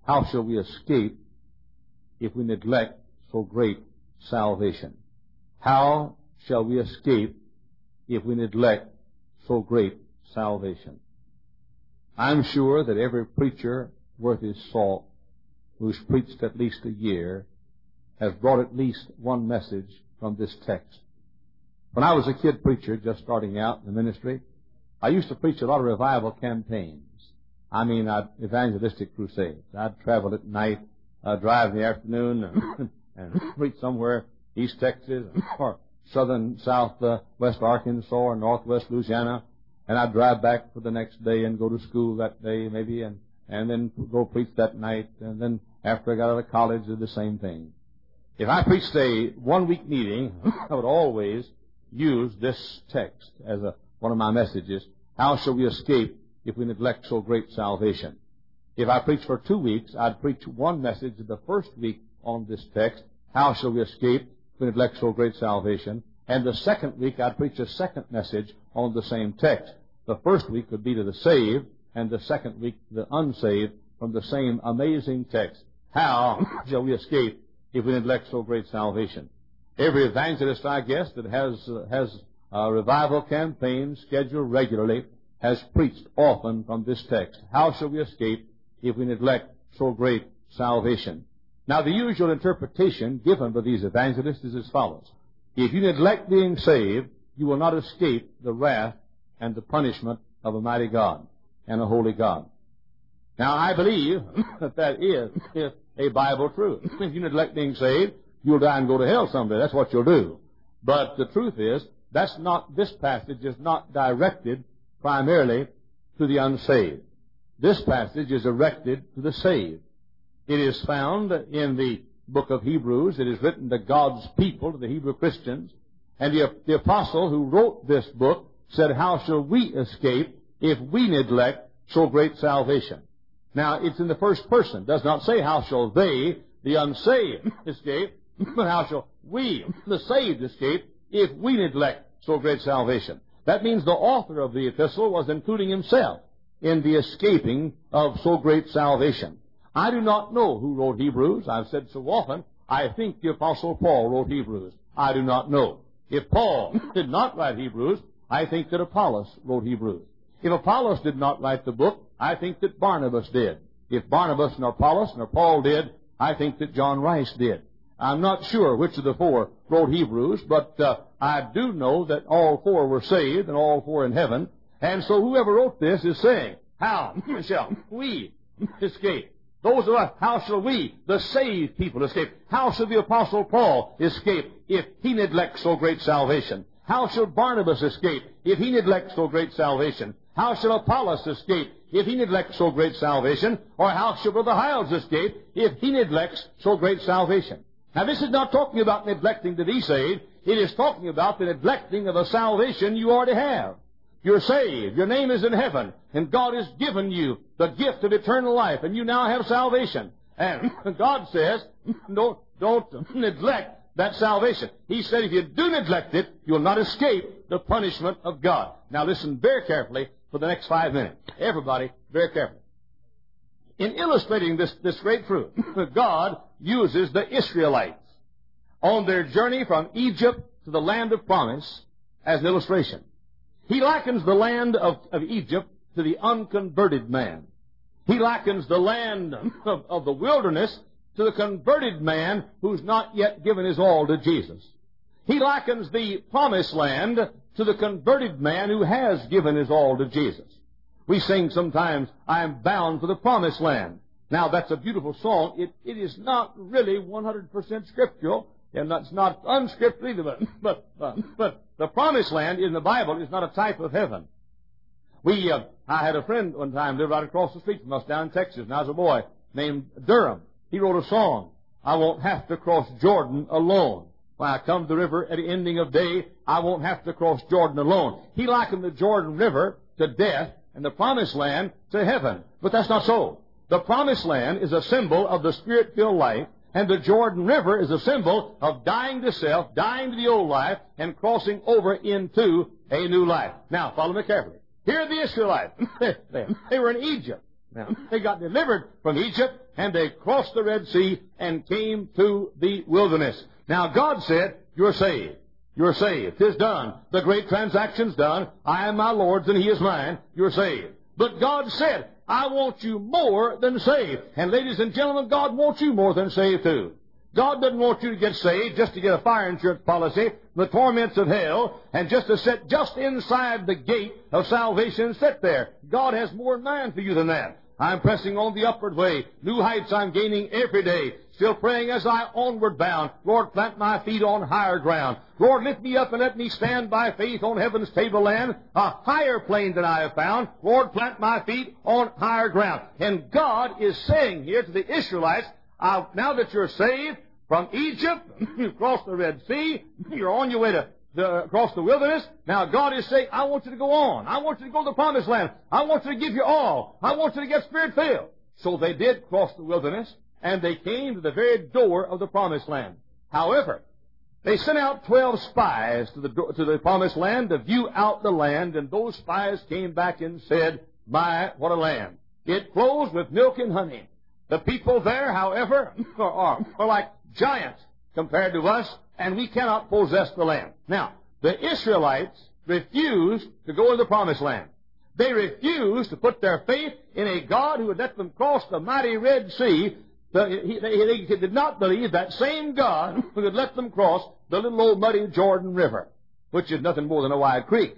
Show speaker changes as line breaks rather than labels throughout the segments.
how shall we escape if we neglect so great salvation? How shall we escape if we neglect so great salvation? I'm sure that every preacher worth his salt who's preached at least a year has brought at least one message from this text. When I was a kid preacher just starting out in the ministry, I used to preach a lot of revival campaigns. Evangelistic crusades. I'd travel at night, drive in the afternoon, and preach somewhere East Texas or southern southwest Arkansas or northwest Louisiana, and I'd drive back for the next day and go to school that day maybe, and then go preach that night, and then after I got out of college, did the same thing. If I preached a one-week meeting, I would always use this text as one of my messages. How shall we escape if we neglect so great salvation? If I preached for 2 weeks, I'd preach one message the first week on this text. How shall we escape if we neglect so great salvation? And the second week, I'd preach a second message on the same text. The first week would be to the saved, and the second week to the unsaved from the same amazing text. How shall we escape if we neglect so great salvation? Every evangelist, I guess, that has a revival campaign scheduled regularly has preached often from this text. How shall we escape if we neglect so great salvation? Now, the usual interpretation given by these evangelists is as follows. If you neglect being saved, you will not escape the wrath and the punishment of a mighty God and a holy God. Now, I believe that is a Bible truth. If you neglect being saved, you'll die and go to hell someday. That's what you'll do. But the truth is, this passage is not directed primarily to the unsaved. This passage is directed to the saved. It is found in the book of Hebrews. It is written to God's people, to the Hebrew Christians. And the apostle who wrote this book said, how shall we escape if we neglect so great salvation? Now, it's in the first person. It does not say, how shall they, the unsaved, escape, but how shall we, the saved, escape if we neglect so great salvation? That means the author of the epistle was including himself in the escaping of so great salvation. I do not know who wrote Hebrews. I've said so often, I think the Apostle Paul wrote Hebrews. I do not know. If Paul did not write Hebrews, I think that Apollos wrote Hebrews. If Apollos did not write the book, I think that Barnabas did. If Barnabas nor Apollos nor Paul did, I think that John Rice did. I'm not sure which of the four wrote Hebrews, but I do know that all four were saved and all four in heaven. And so whoever wrote this is saying, how shall we escape? Those of us, how shall we, the saved people, escape? How shall the Apostle Paul escape if he neglects so great salvation? How shall Barnabas escape if he neglects so great salvation? How shall Apollos escape if he neglects so great salvation? Or how shall Brother Hiles escape if he neglects so great salvation? Now, this is not talking about neglecting to be saved. It is talking about the neglecting of a salvation you already have. You're saved. Your name is in heaven. And God has given you the gift of eternal life. And you now have salvation. And God says, don't neglect that salvation. He said if you do neglect it, you'll not escape the punishment of God. Now listen very carefully for the next 5 minutes. Everybody, very carefully. In illustrating this great truth, God uses the Israelites on their journey from Egypt to the land of promise as an illustration. He likens the land of Egypt to the unconverted man. He likens the land of the wilderness to the converted man who's not yet given his all to Jesus. He likens the promised land to the converted man who has given his all to Jesus. We sing sometimes, I am bound for the promised land. Now, that's a beautiful song. It is not really 100% scriptural, and that's not unscriptural either, but the promised land in the Bible is not a type of heaven. I had a friend one time lived right across the street from us down in Texas, and I was a boy named Durham. He wrote a song, I won't have to cross Jordan alone. When I come to the river at the ending of day, I won't have to cross Jordan alone. He likened the Jordan River to death and the promised land to heaven. But that's not so. The promised land is a symbol of the Spirit-filled life, and the Jordan River is a symbol of dying to self, dying to the old life, and crossing over into a new life. Now, follow me carefully. Here are the Israelites. They were in Egypt. Now, they got delivered from Egypt, and they crossed the Red Sea and came to the wilderness. Now, God said, you're saved. You're saved. 'Tis done. The great transaction's done. I am my Lord's, and He is mine. You're saved. But God said, I want you more than saved. And ladies and gentlemen, God wants you more than saved, too. God doesn't want you to get saved just to get a fire insurance policy, the torments of hell, and just to sit just inside the gate of salvation and sit there. God has more in mind for you than that. I'm pressing on the upward way. New heights I'm gaining every day. Still praying as I onward bound. Lord, plant my feet on higher ground. Lord, lift me up and let me stand by faith on heaven's tableland, a higher plane than I have found. Lord, plant my feet on higher ground. And God is saying here to the Israelites, now that you're saved from Egypt, you've crossed the Red Sea, you're on your way to across the wilderness. Now God is saying, I want you to go on. I want you to go to the promised land. I want you to give you all. I want you to get Spirit-filled. So they did cross the wilderness, and they came to the very door of the promised land. However, they sent out 12 spies to the promised land to view out the land, and those spies came back and said, my, what a land. It flows with milk and honey. The people there, however, are like giants compared to us, and we cannot possess the land. Now, the Israelites refused to go to the promised land. They refused to put their faith in a God who would let them cross the mighty Red Sea. They did not believe that same God who would let them cross the little old muddy Jordan River, which is nothing more than a wide creek.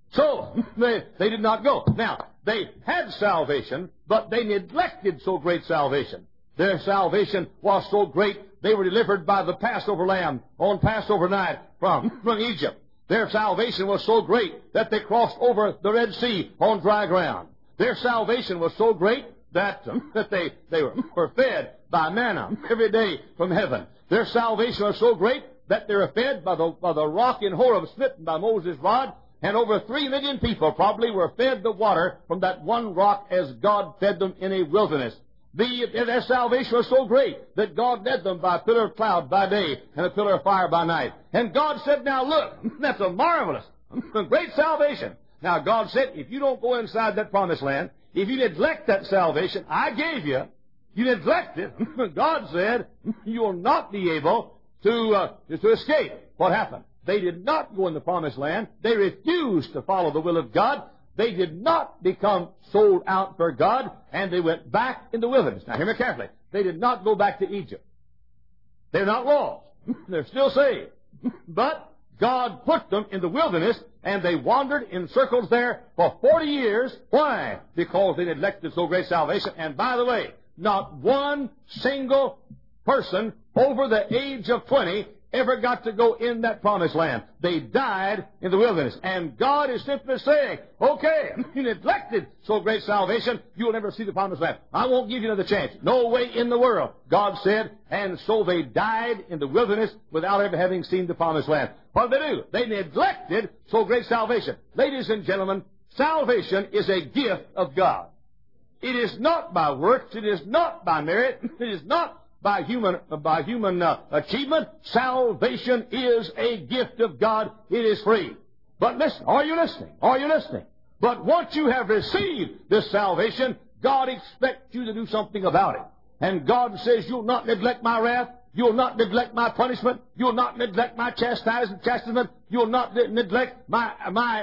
So, they did not go. Now, they had salvation, but they neglected so great salvation. Their salvation was so great, they were delivered by the Passover lamb on Passover night from Egypt. Their salvation was so great that they crossed over the Red Sea on dry ground. Their salvation was so great that they were fed by manna every day from heaven. Their salvation was so great that they were fed by the rock in Horeb smitten by Moses' rod, and over 3 million people probably were fed the water from that one rock as God fed them in a wilderness. Their salvation was so great that God led them by a pillar of cloud by day and a pillar of fire by night. And God said, now look, that's a marvelous, great salvation. Now God said, if you don't go inside that promised land, if you neglect that salvation I gave you, you neglect it, God said, you will not be able to escape. What happened? They did not go in the promised land. They refused to follow the will of God. They did not become sold out for God, and they went back in the wilderness. Now, hear me carefully. They did not go back to Egypt. They're not lost. They're still saved. But God put them in the wilderness, and they wandered in circles there for 40 years. Why? Because they neglected so great salvation. And by the way, not one single person over the age of 20 ever got to go in that promised land. They died in the wilderness. And God is simply saying, okay, you neglected so great salvation, you'll never see the promised land. I won't give you another chance. No way in the world, God said. And so they died in the wilderness without ever having seen the promised land. What did they do? They neglected so great salvation. Ladies and gentlemen, salvation is a gift of God. It is not by works. It is not by merit. It is not by human achievement. Salvation is a gift of God. It is free. But listen, are you listening? Are you listening? But once you have received this salvation, God expects you to do something about it. And God says, you'll not neglect my wrath. You'll not neglect my punishment. You'll not neglect my chastisement. You'll not neglect my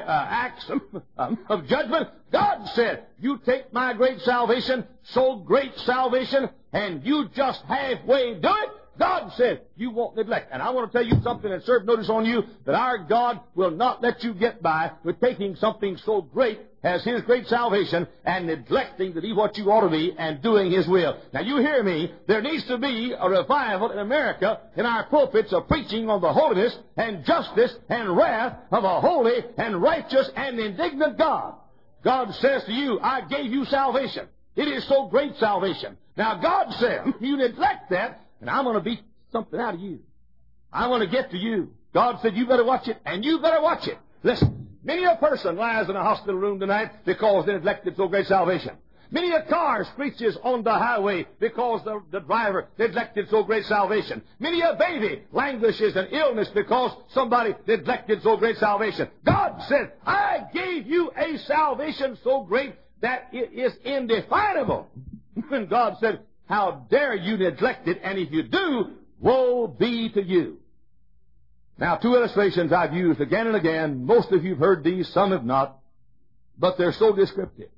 acts of judgment. God said, you take my great salvation, so great salvation, and you just halfway do it. God said, you won't neglect. And I want to tell you something and serve notice on you, that our God will not let you get by with taking something so great as His great salvation and neglecting to be what you ought to be and doing His will. Now you hear me, there needs to be a revival in America in our pulpits of preaching on the holiness and justice and wrath of a holy and righteous and indignant God. God says to you, I gave you salvation. It is so great salvation. Now God said, you neglect that, and I'm going to beat something out of you. I'm going to get to you. God said, you better watch it, and you better watch it. Listen, many a person lies in a hospital room tonight because they neglected so great salvation. Many a car screeches on the highway because the driver neglected so great salvation. Many a baby languishes in illness because somebody neglected so great salvation. God said, I gave you a salvation so great that it is indefinable. And God said, how dare you neglect it, and if you do, woe be to you. Now, two illustrations I've used again and again. Most of you have heard these, some have not, but they're so descriptive.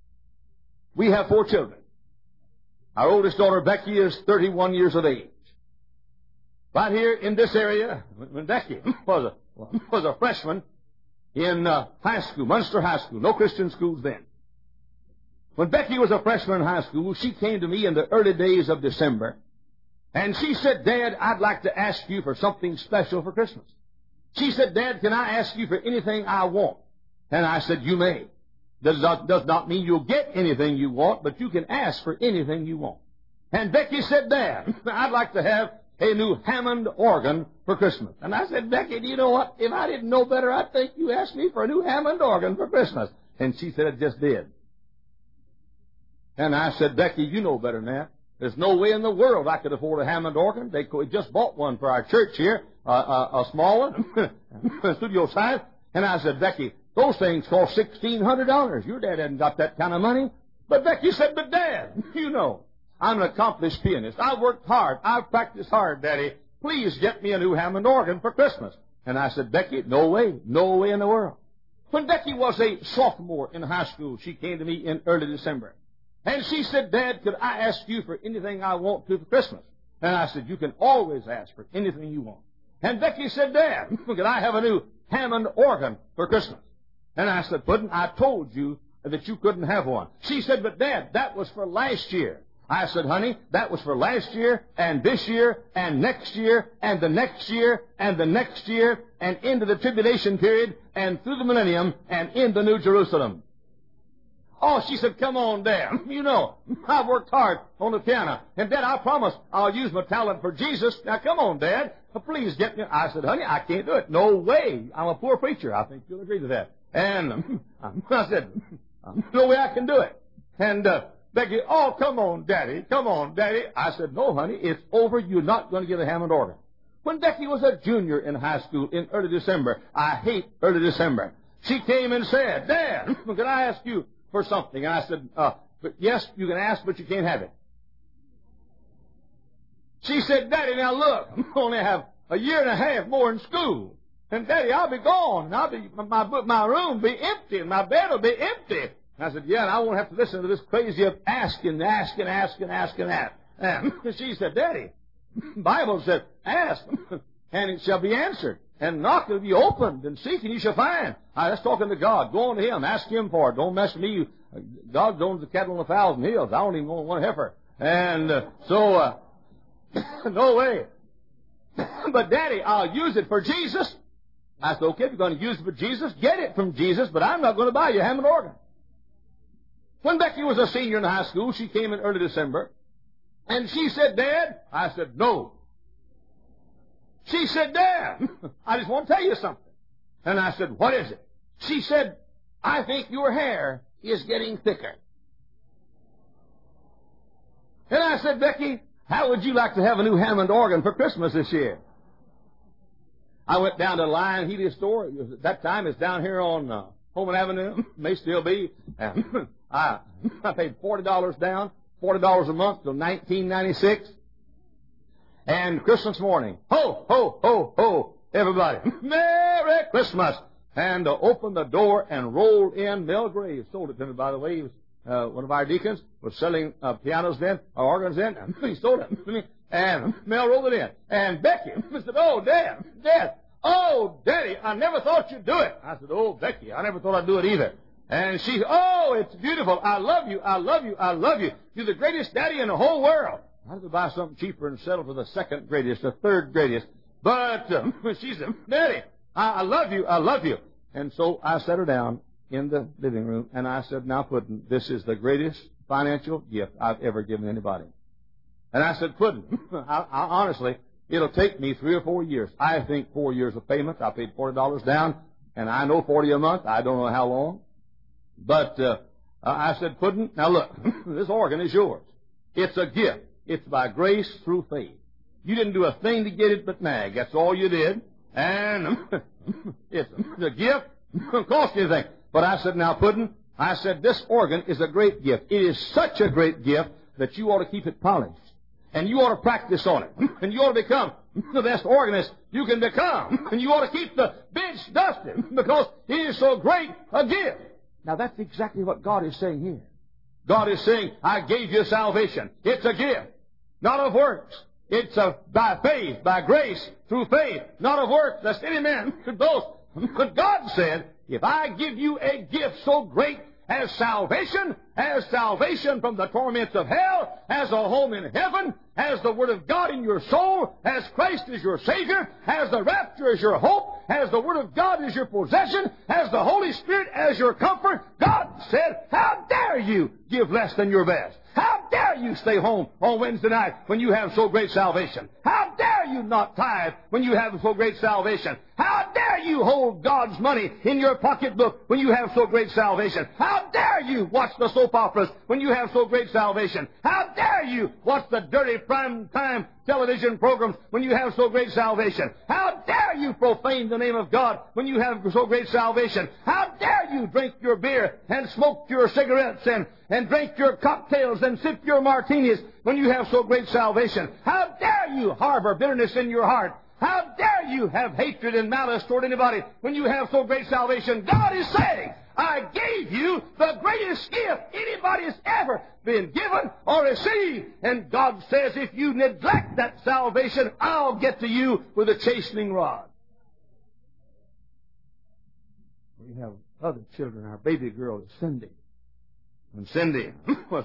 We have 4 children. Our oldest daughter, Becky, is 31 years of age. Right here in this area, when Becky was a freshman in high school, Munster High School, no Christian schools then. When Becky was a freshman in high school, she came to me in the early days of December, and she said, Dad, I'd like to ask you for something special for Christmas. She said, Dad, can I ask you for anything I want? And I said, you may. Does not mean you'll get anything you want, but you can ask for anything you want. And Becky said, Dad, I'd like to have a new Hammond organ for Christmas. And I said, Becky, do you know what? If I didn't know better, I'd think you asked me for a new Hammond organ for Christmas. And she said, it just did. And I said, Becky, you know better than that. There's no way in the world I could afford a Hammond organ. They just bought one for our church here, a small one, studio size. And I said, Becky, those things cost $1,600. Your dad hadn't got that kind of money. But Becky said, but Dad, you know, I'm an accomplished pianist. I've worked hard. I've practiced hard, Daddy. Please get me a new Hammond organ for Christmas. And I said, Becky, no way in the world. When Becky was a sophomore in high school, she came to me in early December. And she said, Dad, could I ask you for anything I want to for Christmas? And I said, you can always ask for anything you want. And Becky said, Dad, could I have a new Hammond organ for Christmas? And I said, Puddin', I told you that you couldn't have one. She said, but Dad, that was for last year. I said, honey, that was for last year, and this year, and next year, and the next year, and the next year, and into the tribulation period, and through the millennium, and into New Jerusalem. Oh, she said, come on, Dad. You know, I've worked hard on the piano. And, Dad, I promise I'll use my talent for Jesus. Now, come on, Dad. Please get me. I said, honey, I can't do it. No way. I'm a poor preacher. I think you'll agree to that. And I said, no way I can do it. And Becky, oh, come on, Daddy. Come on, Daddy. I said, no, honey, it's over. You're not going to get a Hammond organ. When Becky was a junior in high school in early December, I hate early December, she came and said, Dad, can I ask you for something? And I said, but yes, you can ask, but you can't have it. She said, Daddy, now look, I only have a year and a half more in school. And Daddy, I'll be gone. My room will be empty, and my bed will be empty. And I said, yeah, and I won't have to listen to this crazy of asking. And she said, Daddy, the Bible said, ask, and it shall be answered. And knock, it'll be opened, and seek, and you shall find. That's talking to God. Go on to Him. Ask Him for it. Don't mess with me. God owns the cattle on 1,000 hills. I don't even own one heifer. And no way. But, Daddy, I'll use it for Jesus. I said, okay, if you're going to use it for Jesus, get it from Jesus, but I'm not going to buy you a Hammond organ. When Becky was a senior in high school, she came in early December, and she said, Dad, I said, no. She said, Dad, I just want to tell you something. And I said, what is it? She said, I think your hair is getting thicker. And I said, Becky, how would you like to have a new Hammond organ for Christmas this year? I went down to the Lion Healy store. At that time, it's down here on Holman Avenue. May still be. I paid $40 down, $40 a month till 1996. And Christmas morning, ho, ho, ho, ho, everybody, Merry Christmas! And opened the door and rolled in. Mel Gray sold it to me, by the way. He was one of our deacons, was selling pianos then, or organs then. He sold it to me. And Mel rolled it in. And Becky said, oh, Dad, oh, Daddy, I never thought you'd do it. I said, oh, Becky, I never thought I'd do it either. And she said, oh, it's beautiful. I love you. I love you. I love you. You're the greatest daddy in the whole world. I had to buy something cheaper and settle for the second greatest, the third greatest. But she said, Daddy, I love you. I love you. And so I sat her down in the living room, and I said, now, Puddin', this is the greatest financial gift I've ever given anybody. And I said, Puddin', I honestly, it'll take me 3 or 4 years. I think 4 years of payments. I paid $40 down, and I know $40 a month. I don't know how long. But I said, Puddin', now look, this organ is yours. It's a gift. It's by grace through faith. You didn't do a thing to get it but nag. That's all you did. And it's a gift. It doesn't cost you anything. But I said, now, Puddin', I said, this organ is a great gift. It is such a great gift that you ought to keep it polished. And you ought to practice on it. And you ought to become the best organist you can become. And you ought to keep the bench dusted because it is so great a gift. Now that's exactly what God is saying here. God is saying, I gave you salvation. It's a gift, not of works. It's by faith, by grace, through faith, not of works, lest any man should boast. But God said, if I give you a gift so great as salvation from the torments of hell, as a home in heaven, as the Word of God in your soul, as Christ is your Savior, as the rapture is your hope, as the Word of God is your possession, as the Holy Spirit as your comfort, God said, how dare you give less than your best? How dare you stay home on Wednesday night when you have so great salvation? How dare you not tithe when you have so great salvation? How dare you hold God's money in your pocketbook when you have so great salvation? How dare you watch the soap operas when you have so great salvation? How dare you watch the dirty prime time television programs when you have so great salvation? How dare you profane the name of God when you have so great salvation? How dare you drink your beer and smoke your cigarettes and drink your cocktails and sip your martinis when you have so great salvation? How dare you harbor bitterness in your heart? How dare you have hatred and malice toward anybody when you have so great salvation? God is saying, I gave you the greatest gift anybody's ever been given or received. And God says, if you neglect that salvation, I'll get to you with a chastening rod. We have other children. Our baby girl is Cindy. When Cindy was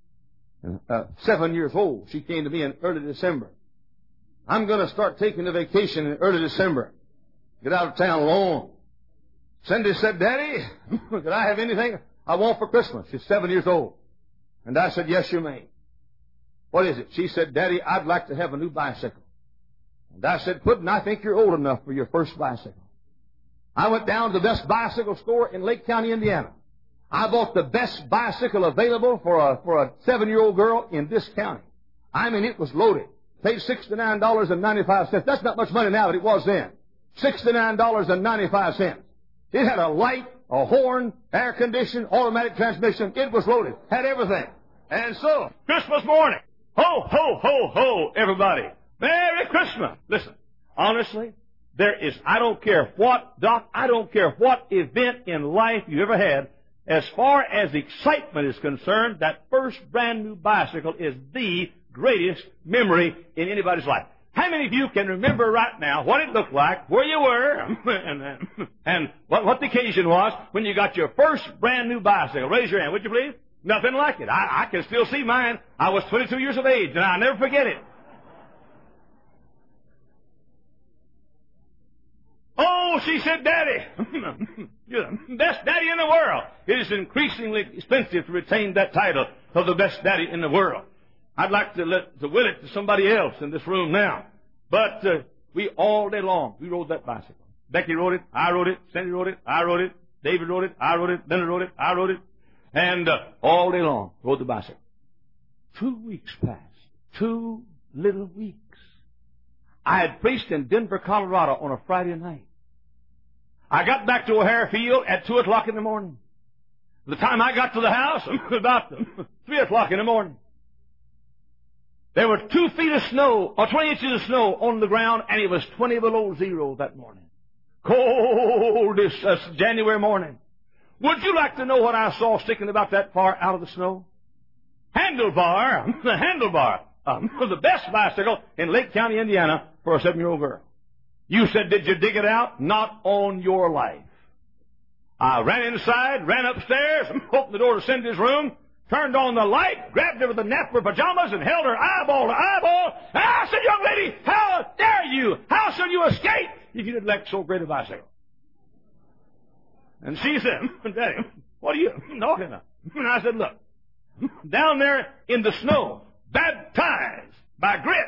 7 years old, she came to me in early December. I'm going to start taking a vacation in early December. Get out of town alone. Cindy said, Daddy, could I have anything I want for Christmas? She's 7 years old. And I said, yes, you may. What is it? She said, Daddy, I'd like to have a new bicycle. And I said, Puddin', I think you're old enough for your first bicycle. I went down to the best bicycle store in Lake County, Indiana. I bought the best bicycle available for a 7-year-old girl in this county. I mean, it was loaded. Paid $69.95. That's not much money now, but it was then. $69.95. It had a light, a horn, air conditioning, automatic transmission. It was loaded. Had everything. And so, Christmas morning. Ho, ho, ho, ho, everybody. Merry Christmas. Listen, honestly, I don't care what event in life you ever had, as far as excitement is concerned, that first brand new bicycle is the greatest memory in anybody's life. How many of you can remember right now what it looked like, where you were, and what the occasion was when you got your first brand new bicycle? Raise your hand, would you please? Nothing like it. I can still see mine. I was 22 years of age, and I'll never forget it. Oh, she said, Daddy, you're the best daddy in the world. It is increasingly expensive to retain that title of the best daddy in the world. I'd like to will it to somebody else in this room now. But we all day long, we rode that bicycle. Becky rode it, I rode it, Cindy rode it, I rode it, David rode it, I rode it, Leonard rode it, I rode it. And all day long, rode the bicycle. 2 weeks passed. 2 little weeks. I had preached in Denver, Colorado on a Friday night. I got back to O'Hare Field at 2 o'clock in the morning. The time I got to the house, it was about 3 o'clock in the morning. There were 2 feet of snow, or 20 inches of snow on the ground, and it was 20 below zero that morning. Coldest January morning. Would you like to know what I saw sticking about that far out of the snow? The handlebar of the best bicycle in Lake County, Indiana, for a 7-year-old girl. You said, did you dig it out? Not on your life. I ran inside, ran upstairs, opened the door to Cindy's room, turned on the light, grabbed her with the nap of her pajamas, and held her eyeball to eyeball. And I said, young lady, how dare you? How shall you escape if you neglect so great a bicycle? And she said, Daddy, what are you talking about? And I said, look, down there in the snow, baptized by grits,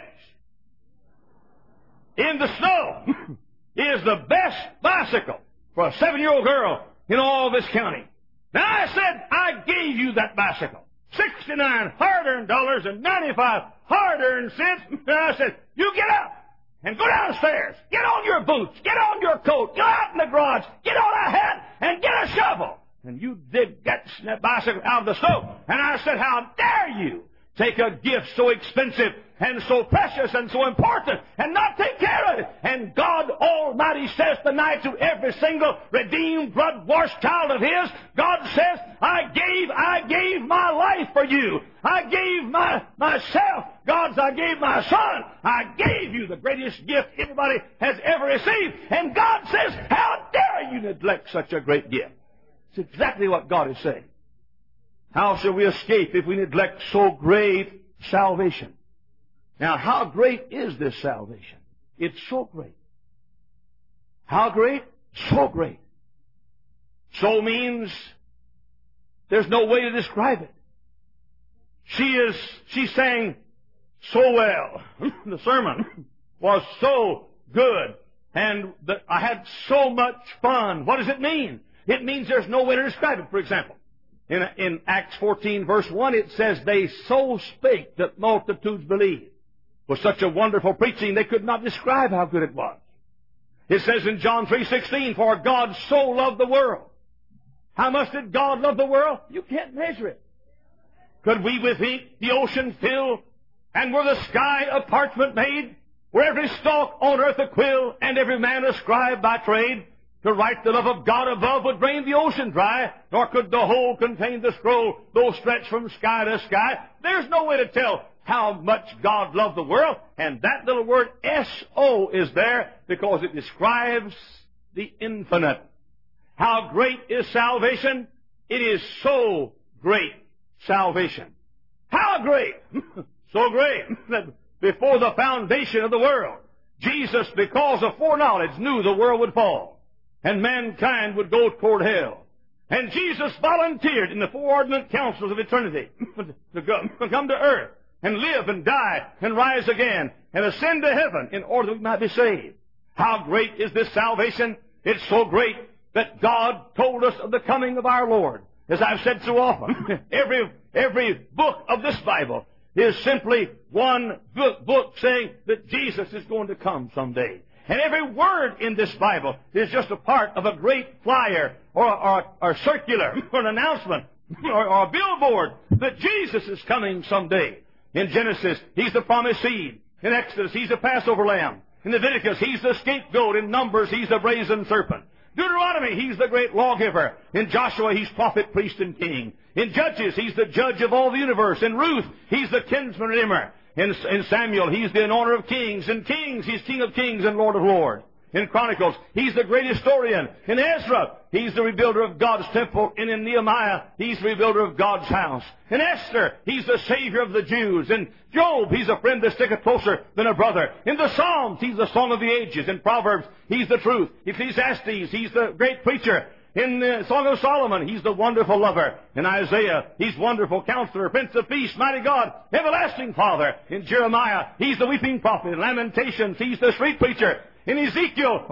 in the snow, is the best bicycle for a 7-year-old girl in all this county. Now I said, I gave you that bicycle. $69 hard-earned dollars and 95 hard-earned cents. And I said, you get up and go downstairs. Get on your boots. Get on your coat. Go out in the garage. Get on a hat and get a shovel.
and you did get that bicycle out of the snow. And I said, how dare you take a gift so expensive and so precious and so important and not take care of it? And God Almighty says tonight to every single redeemed, blood-washed child of His, God says, I gave my life for you. I gave myself. I gave my Son. I gave you the greatest gift anybody has ever received. And God says, how dare you neglect such a great gift? It's exactly what God is saying. How shall we escape if we neglect so great salvation? Now, how great is this salvation? It's so great. How great? So great. So means there's no way to describe it. She's saying so well. The sermon was so good. And I had so much fun. What does it mean? It means there's no way to describe it. For example, in Acts 14, verse 1, it says, they so spake that multitudes believed. It was such a wonderful preaching, they could not describe how good it was. It says in John 3:16, for God so loved the world. How much did God love the world? You can't measure it. Could we with the ocean fill, and were the sky a parchment made, were every stalk on earth a quill, and every man a scribe by trade, to write the love of God above would drain the ocean dry, nor could the whole contain the scroll, though stretched from sky to sky. There's no way to tell how much God loved the world, and that little word S-O is there because it describes the infinite. How great is salvation? It is so great salvation. How great? So great that before the foundation of the world, Jesus, because of foreknowledge, knew the world would fall and mankind would go toward hell. And Jesus volunteered in the foreordinate councils of eternity to come to earth and live and die and rise again and ascend to heaven in order that we might be saved. How great is this salvation? It's so great that God told us of the coming of our Lord. As I've said so often, every book of this Bible is simply one book saying that Jesus is going to come someday. And every word in this Bible is just a part of a great flyer or circular or an announcement or a billboard that Jesus is coming someday. In Genesis, He's the promised seed. In Exodus, He's the Passover lamb. In Leviticus, He's the scapegoat. In Numbers, He's the brazen serpent. Deuteronomy, He's the great lawgiver. In Joshua, He's prophet, priest, and king. In Judges, He's the judge of all the universe. In Ruth, He's the kinsman redeemer. In Samuel, He's the anointer of kings. In Kings, He's King of kings and Lord of lords. In Chronicles, He's the great historian. In Ezra, He's the rebuilder of God's temple. And in Nehemiah, He's the rebuilder of God's house. In Esther, He's the Savior of the Jews. In Job, He's a friend that sticketh closer than a brother. In the Psalms, He's the song of the ages. In Proverbs, He's the truth. In Ecclesiastes, He's the great preacher. In the Song of Solomon, He's the wonderful lover. In Isaiah, He's wonderful counselor, Prince of Peace, mighty God, everlasting Father. In Jeremiah, He's the weeping prophet. In Lamentations, He's the street preacher. In Ezekiel,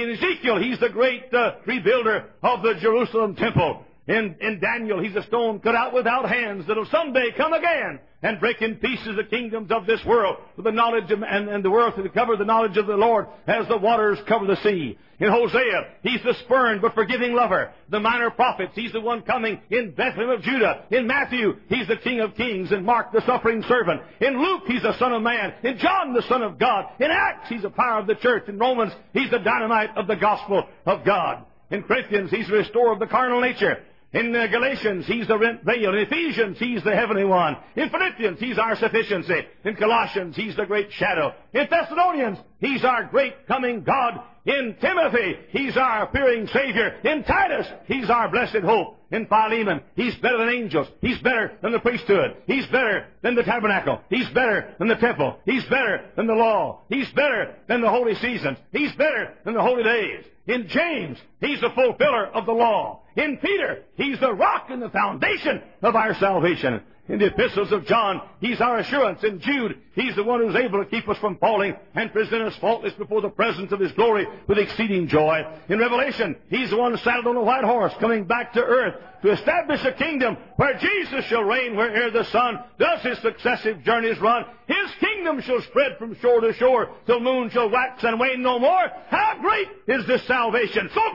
He's the great rebuilder of the Jerusalem temple. In Daniel, He's a stone cut out without hands that'll someday come again and break in pieces the kingdoms of this world with the knowledge of, and the world to cover the knowledge of the Lord as the waters cover the sea. In Hosea, He's the spurned but forgiving lover. The minor prophets, He's the one coming in Bethlehem of Judah. In Matthew, He's the King of kings. In Mark, the suffering servant. In Luke, He's the Son of Man. In John, the Son of God. In Acts, He's the power of the church. In Romans, He's the dynamite of the gospel of God. In Corinthians, He's the restorer of the carnal nature. In Galatians, He's the rent veil. In Ephesians, He's the heavenly one. In Philippians, He's our sufficiency. In Colossians, He's the great shadow. In Thessalonians, He's our great coming God. In Timothy, He's our appearing Savior. In Titus, He's our blessed hope. In Philemon, He's better than angels. He's better than the priesthood. He's better than the tabernacle. He's better than the temple. He's better than the law. He's better than the holy seasons. He's better than the holy days. In James, He's the fulfiller of the law. In Peter, He's the rock and the foundation of our salvation. In the epistles of John, He's our assurance. In Jude, He's the one who's able to keep us from falling and present us faultless before the presence of His glory with exceeding joy. In Revelation, He's the one saddled on a white horse coming back to earth to establish a kingdom where Jesus shall reign where'er the sun does His successive journeys run. His kingdom shall spread from shore to shore till moon shall wax and wane no more. How great is this salvation! So great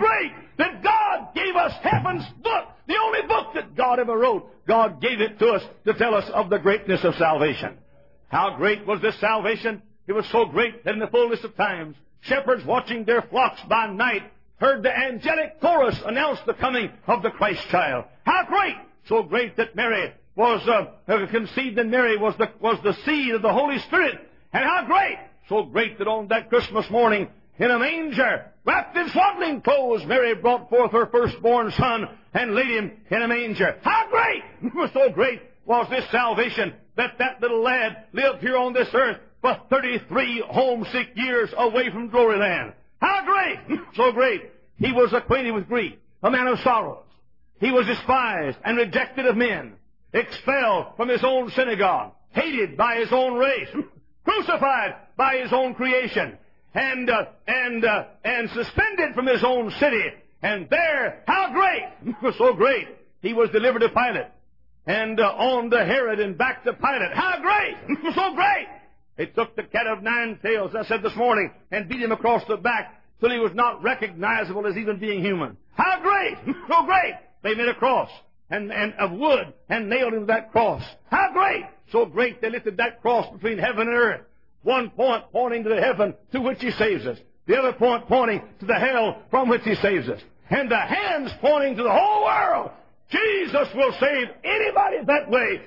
that God gave us heaven's book, the only book that God ever wrote. God gave it to us to tell us of the greatness of salvation. How great was this salvation? It was so great that in the fullness of times, shepherds watching their flocks by night heard the angelic chorus announce the coming of the Christ child. How great! So great that Mary was conceived in Mary was the seed of the Holy Spirit. And how great! So great that on that Christmas morning, in a manger, wrapped in swaddling clothes, Mary brought forth her firstborn son and laid him in a manger. How great! So great was this salvation that little lad lived here on this earth for 33 homesick years away from glory land. How great! So great. He was acquainted with grief, a man of sorrows. He was despised and rejected of men, expelled from his own synagogue, hated by his own race, crucified by his own creation, and suspended from his own city. And there, how great! So great. He was delivered to Pilate, and on to Herod and back to Pilate. How great! So great! They took the cat of nine tails, as I said this morning, and beat him across the back till he was not recognizable as even being human. How great! So great! They made a cross and of wood and nailed him to that cross. How great! So great they lifted that cross between heaven and earth. One point pointing to the heaven to which He saves us. The other point pointing to the hell from which He saves us. And the hands pointing to the whole world. Jesus will save anybody that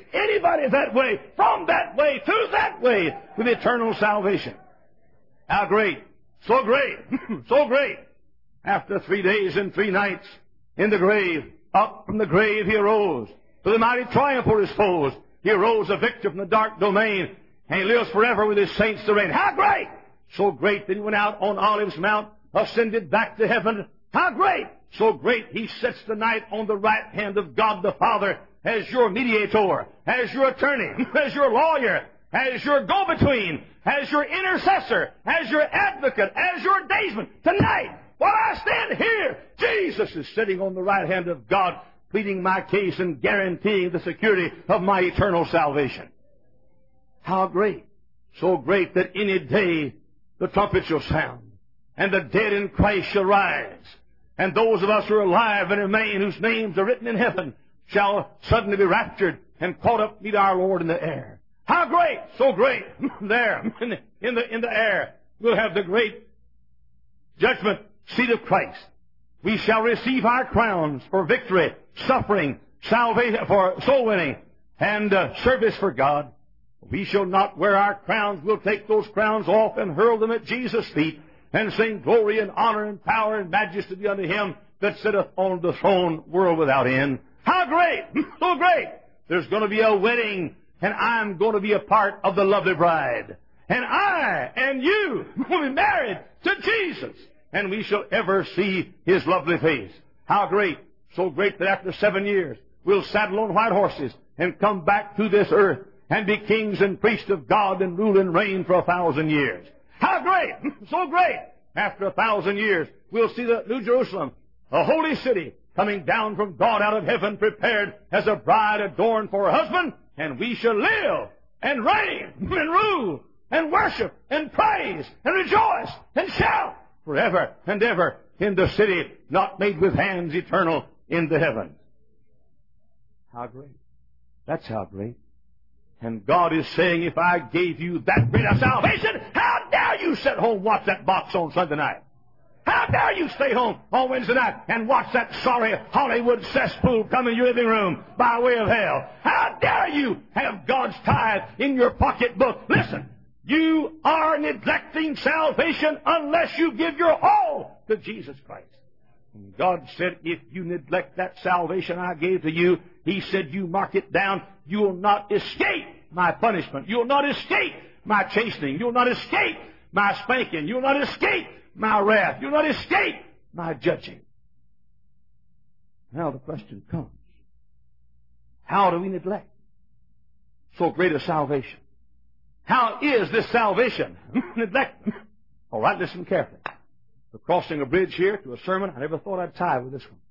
way, from that way to that way, with eternal salvation. How great! So great! So great! After 3 days and 3 nights in the grave, up from the grave He arose, with a mighty triumph for His foes. He arose a victor from the dark domain, and He lives forever with His saints to reign. How great! So great that He went out on Olives Mount, ascended back to heaven. How great! So great He sits tonight on the right hand of God the Father as your mediator, as your attorney, as your lawyer, as your go-between, as your intercessor, as your advocate, as your daysman. Tonight, while I stand here, Jesus is sitting on the right hand of God, pleading my case and guaranteeing the security of my eternal salvation. How great! So great that any day the trumpet shall sound, and the dead in Christ shall rise, and those of us who are alive and remain, whose names are written in heaven, shall suddenly be raptured and caught up to meet our Lord in the air. How great! So great! There, in the air, we'll have the great judgment seat of Christ. We shall receive our crowns for victory, suffering, salvation, for soul winning, and service for God. We shall not wear our crowns. We'll take those crowns off and hurl them at Jesus' feet, and sing glory and honor and power and majesty be unto Him that sitteth on the throne, world without end. How great! So great! There's going to be a wedding, and I'm going to be a part of the lovely bride. And I and you will be married to Jesus, and we shall ever see His lovely face. How great! So great that after 7 years, we'll saddle on white horses and come back to this earth and be kings and priests of God and rule and reign for 1,000 years. How great! So great! After 1,000 years, we'll see the New Jerusalem, a holy city, coming down from God out of heaven, prepared as a bride adorned for her husband, and we shall live and reign and rule and worship and praise and rejoice and shout forever and ever in the city not made with hands, eternal in the heavens. How great! That's how great. And God is saying, if I gave you that great a salvation, how dare you sit home and watch that box on Sunday night? How dare you stay home on Wednesday night and watch that sorry Hollywood cesspool come in your living room by way of hell? How dare you have God's tithe in your pocketbook? Listen, you are neglecting salvation unless you give your all to Jesus Christ. And God said, if you neglect that salvation I gave to you, He said, you mark it down, you will not escape my punishment. You will not escape my chastening. You will not escape my spanking. You will not escape my wrath. You will not escape my judging. Now the question comes, how do we neglect so great a salvation? How is this salvation neglected? All right, listen carefully. We're crossing a bridge here to a sermon I never thought I'd tie with this one.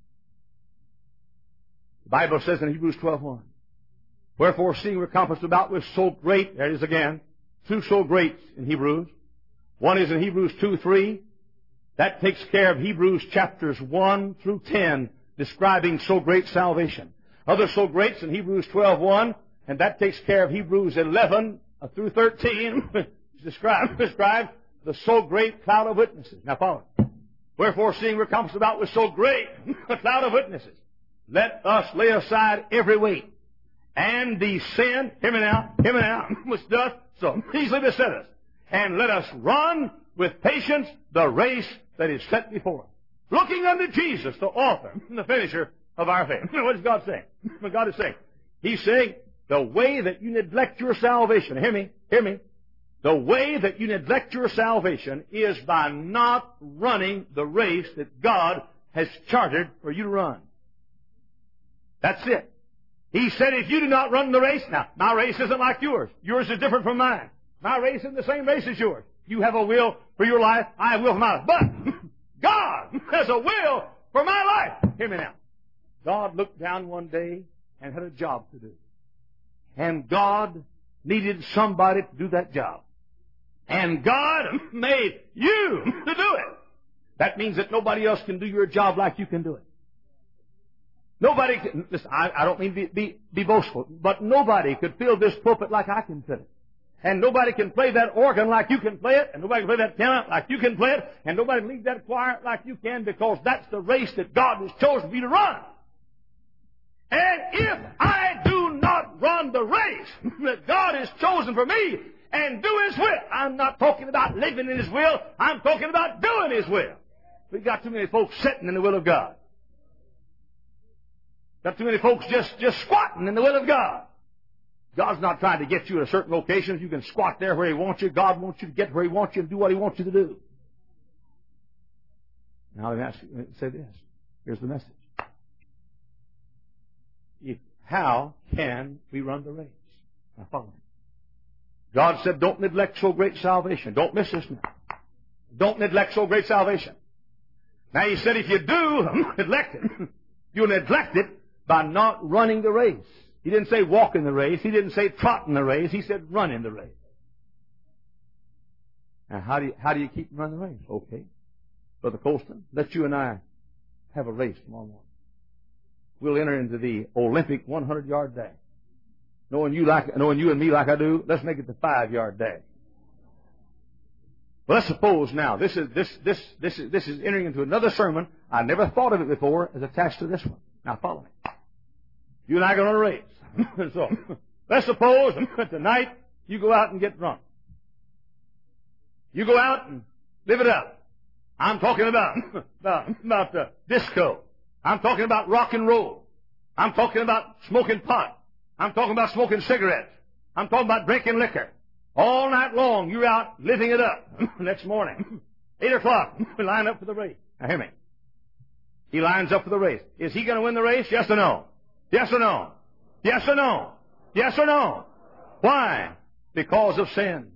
The Bible says in Hebrews 12:1, wherefore, seeing we're compassed about with so great, there it is again, two so greats in Hebrews. One is in Hebrews 2:3, That takes care of Hebrews chapters 1 through 10, describing so great salvation. Other so greats in Hebrews 12:1, and that takes care of Hebrews 11 through 13, describe the so great cloud of witnesses. Now follow. Wherefore, seeing we're compassed about with so great a cloud of witnesses, let us lay aside every weight and the sin, hear me now, which doth so easily beset us, and let us run with patience the race that is set before us, looking unto Jesus, the author and the finisher of our faith. What is God saying? What God is saying? He's saying, the way that you neglect your salvation, hear me, the way that you neglect your salvation is by not running the race that God has chartered for you to run. That's it. He said, if you do not run the race, now, my race isn't like yours. Yours is different from mine. My race isn't the same race as yours. You have a will for your life, I have a will for my life. But God has a will for my life. Hear me now. God looked down one day and had a job to do. And God needed somebody to do that job. And God made you to do it. That means that nobody else can do your job like you can do it. Nobody can, listen, I don't mean to be boastful, but nobody could fill this pulpit like I can fill it. And nobody can play that organ like you can play it, and nobody can play that piano like you can play it, and nobody can lead that choir like you can, because that's the race that God has chosen for you to run. And if I do not run the race that God has chosen for me and do His will, I'm not talking about living in His will, I'm talking about doing His will. We've got too many folks sitting in the will of God. Got too many folks just squatting in the will of God. God's not trying to get you at a certain location. You can squat there where He wants you. God wants you to get where He wants you and do what He wants you to do. Now let me ask you, say this. Here's the message. How can we run the race? Now follow me. God said, don't neglect so great salvation. Don't miss this now. Don't neglect so great salvation. Now He said, if you do neglect it, you'll neglect it by not running the race. He didn't say walk in the race. He didn't say trot in the race. He said run in the race. Now how do you keep running the race? Okay. Brother Colston, let you and I have a race tomorrow morning. We'll enter into the Olympic 100-yard dash. Knowing you and me like I do, let's make it the 5-yard dash. Well, let's suppose now this is entering into another sermon. I never thought of it before as attached to this one. Now follow me. You and I are going to race. So let's suppose that tonight you go out and get drunk. You go out and live it up. I'm talking about disco. I'm talking about rock and roll. I'm talking about smoking pot. I'm talking about smoking cigarettes. I'm talking about drinking liquor. All night long, you're out living it up. Next morning, 8 o'clock, we line up for the race. Now hear me. He lines up for the race. Is he going to win the race? Yes or no? Yes or no? Yes or no? Yes or no? Why? Because of sin.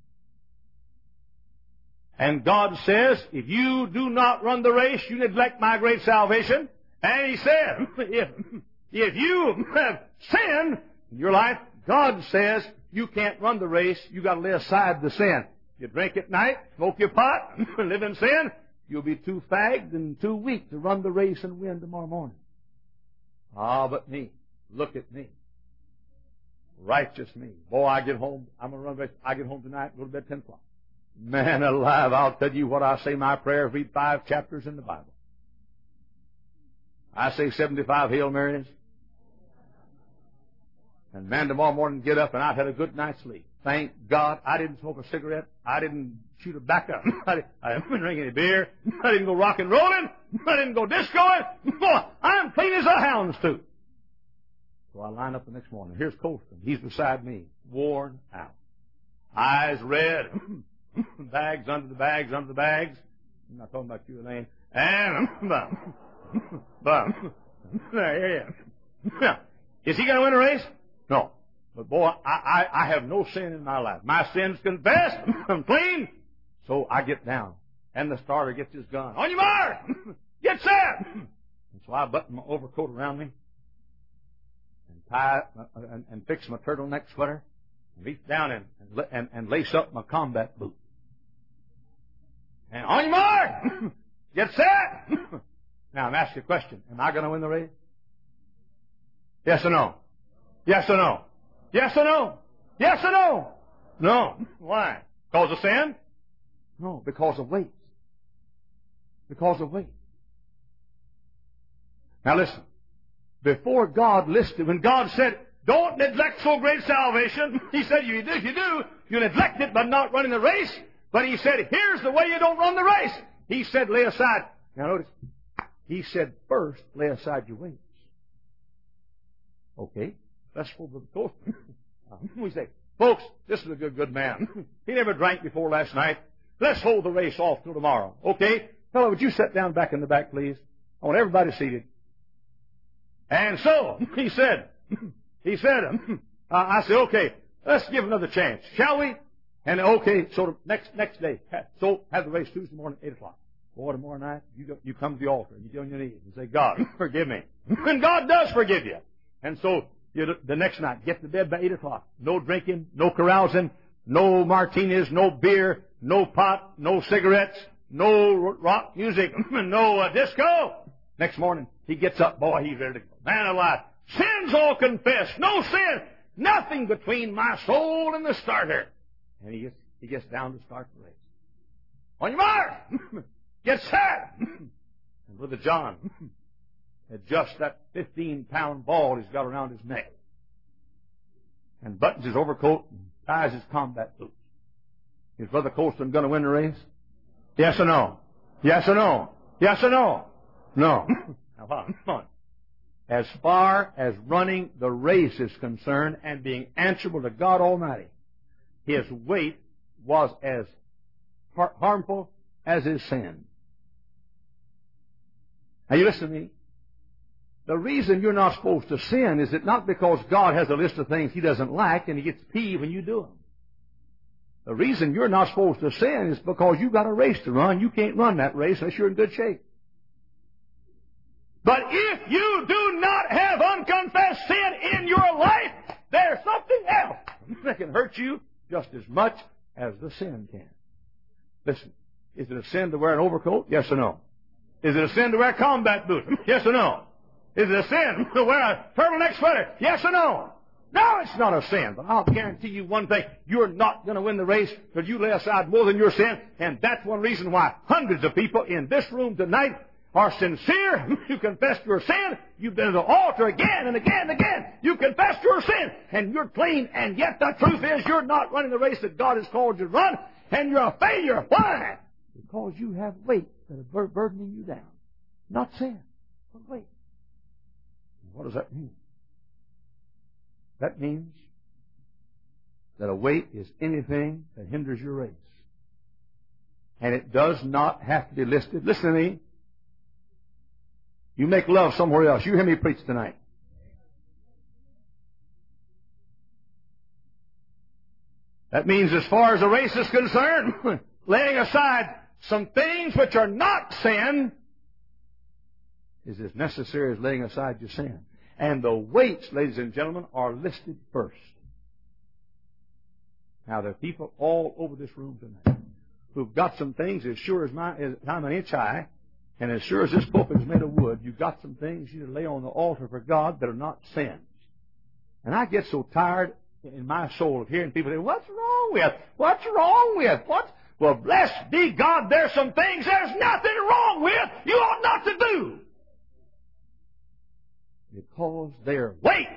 And God says, if you do not run the race, you neglect my great salvation. And He said, if you have sin in your life, God says you can't run the race. You got to lay aside the sin. You drink at night, smoke your pot, live in sin. You'll be too fagged and too weak to run the race and win tomorrow morning. Ah, but me, look at me, righteous me. Boy, I get home. I'm gonna run the race. I get home tonight. Go to bed 10 o'clock. Man alive, I'll tell you what I say my prayer, read 5 chapters in the Bible. I say 75 Hail Marys. And man, tomorrow morning get up and I've had a good night's sleep. Thank God I didn't smoke a cigarette. I didn't shoot a backup. I didn't drink any beer. I didn't go rock and rolling. I didn't go discoing. Boy, I'm clean as a hound's tooth. So I line up the next morning. Here's Colston. He's beside me, worn out. Eyes red. Bags under the bags under the bags. I'm not talking about you, Elaine. And bum. There he is. Is he going to win a race? No. But boy, I have no sin in my life. My sin's confessed. I'm clean. So I get down. And the starter gets his gun. On your mark! Get set! And so I button my overcoat around me. And tie and fix my turtleneck sweater. And reach down and lace up my combat boot. And on your mark, get set. Now I'm asking you a question. Am I going to win the race? Yes or no? Yes or no? Yes or no? Yes or no? No. Why? Because of sin? No, because of weight. Because of weight. Now listen. Before God listed, when God said, don't neglect so great salvation, He said, if you do, you neglect it by not running the race. But He said, here's the way you don't run the race. He said, lay aside. Now notice, He said, first, lay aside your weights. Okay, let's go to the coast. We say, folks, this is a good man. He never drank before last night. Let's hold the race off till tomorrow. Okay? Fellow, would you sit down back in the back, please? I want everybody seated. And so, he said, I said, okay, let's give another chance, shall we? And okay, so the next day, so have the race Tuesday morning, 8 o'clock. Boy, tomorrow night, you come to the altar and you get on your knees and say, God, forgive me. And God does forgive you. And so, the next night, get to bed by 8 o'clock. No drinking, no carousing, no martinis, no beer, no pot, no cigarettes, no rock music, no disco. Next morning, he gets up, boy, he's ready to go. Man alive, sin's all confessed, no sin, nothing between my soul and the starter. And he gets down to start the race. On your mark, get set. And Brother John adjusts that 15-pound ball he's got around his neck and buttons his overcoat and ties his combat boots. Is Brother Colston going to win the race? Yes or no? Yes or no? Yes or no? No. Now, come on. As far as running the race is concerned and being answerable to God Almighty, his weight was as harmful as his sin. Now, you listen to me. The reason you're not supposed to sin is that not because God has a list of things He doesn't like and He gets peeved when you do them. The reason you're not supposed to sin is because you've got a race to run. You can't run that race unless you're in good shape. But if you do not have unconfessed sin in your life, there's something else that can hurt you just as much as the sin can. Listen, is it a sin to wear an overcoat? Yes or no? Is it a sin to wear combat boots? Yes or no? Is it a sin to wear a turtleneck sweater? Yes or no? No, it's not a sin. But I'll guarantee you one thing. You're not going to win the race till you lay aside more than your sin. And that's one reason why hundreds of people in this room tonight are sincere. You confessed your sin. You've been to the altar again and again and again. You confessed your sin. And you're clean. And yet the truth is you're not running the race that God has called you to run. And you're a failure. Why? Because you have weight that are burdening you down. Not sin, but weight. What does that mean? That means that a weight is anything that hinders your race. And it does not have to be listed. Listen to me. You make love somewhere else. You hear me preach tonight. That means as far as the race is concerned, laying aside some things which are not sin is as necessary as laying aside your sin. And the weights, ladies and gentlemen, are listed first. Now, there are people all over this room tonight who've got some things as sure as I'm an inch high, and as sure as this pulpit is made of wood, you've got some things you need to lay on the altar for God that are not sins. And I get so tired in my soul of hearing people say, what's wrong with? What's wrong with? What? Well, blessed be God, there's some things there's nothing wrong with you ought not to do. Because they're weights.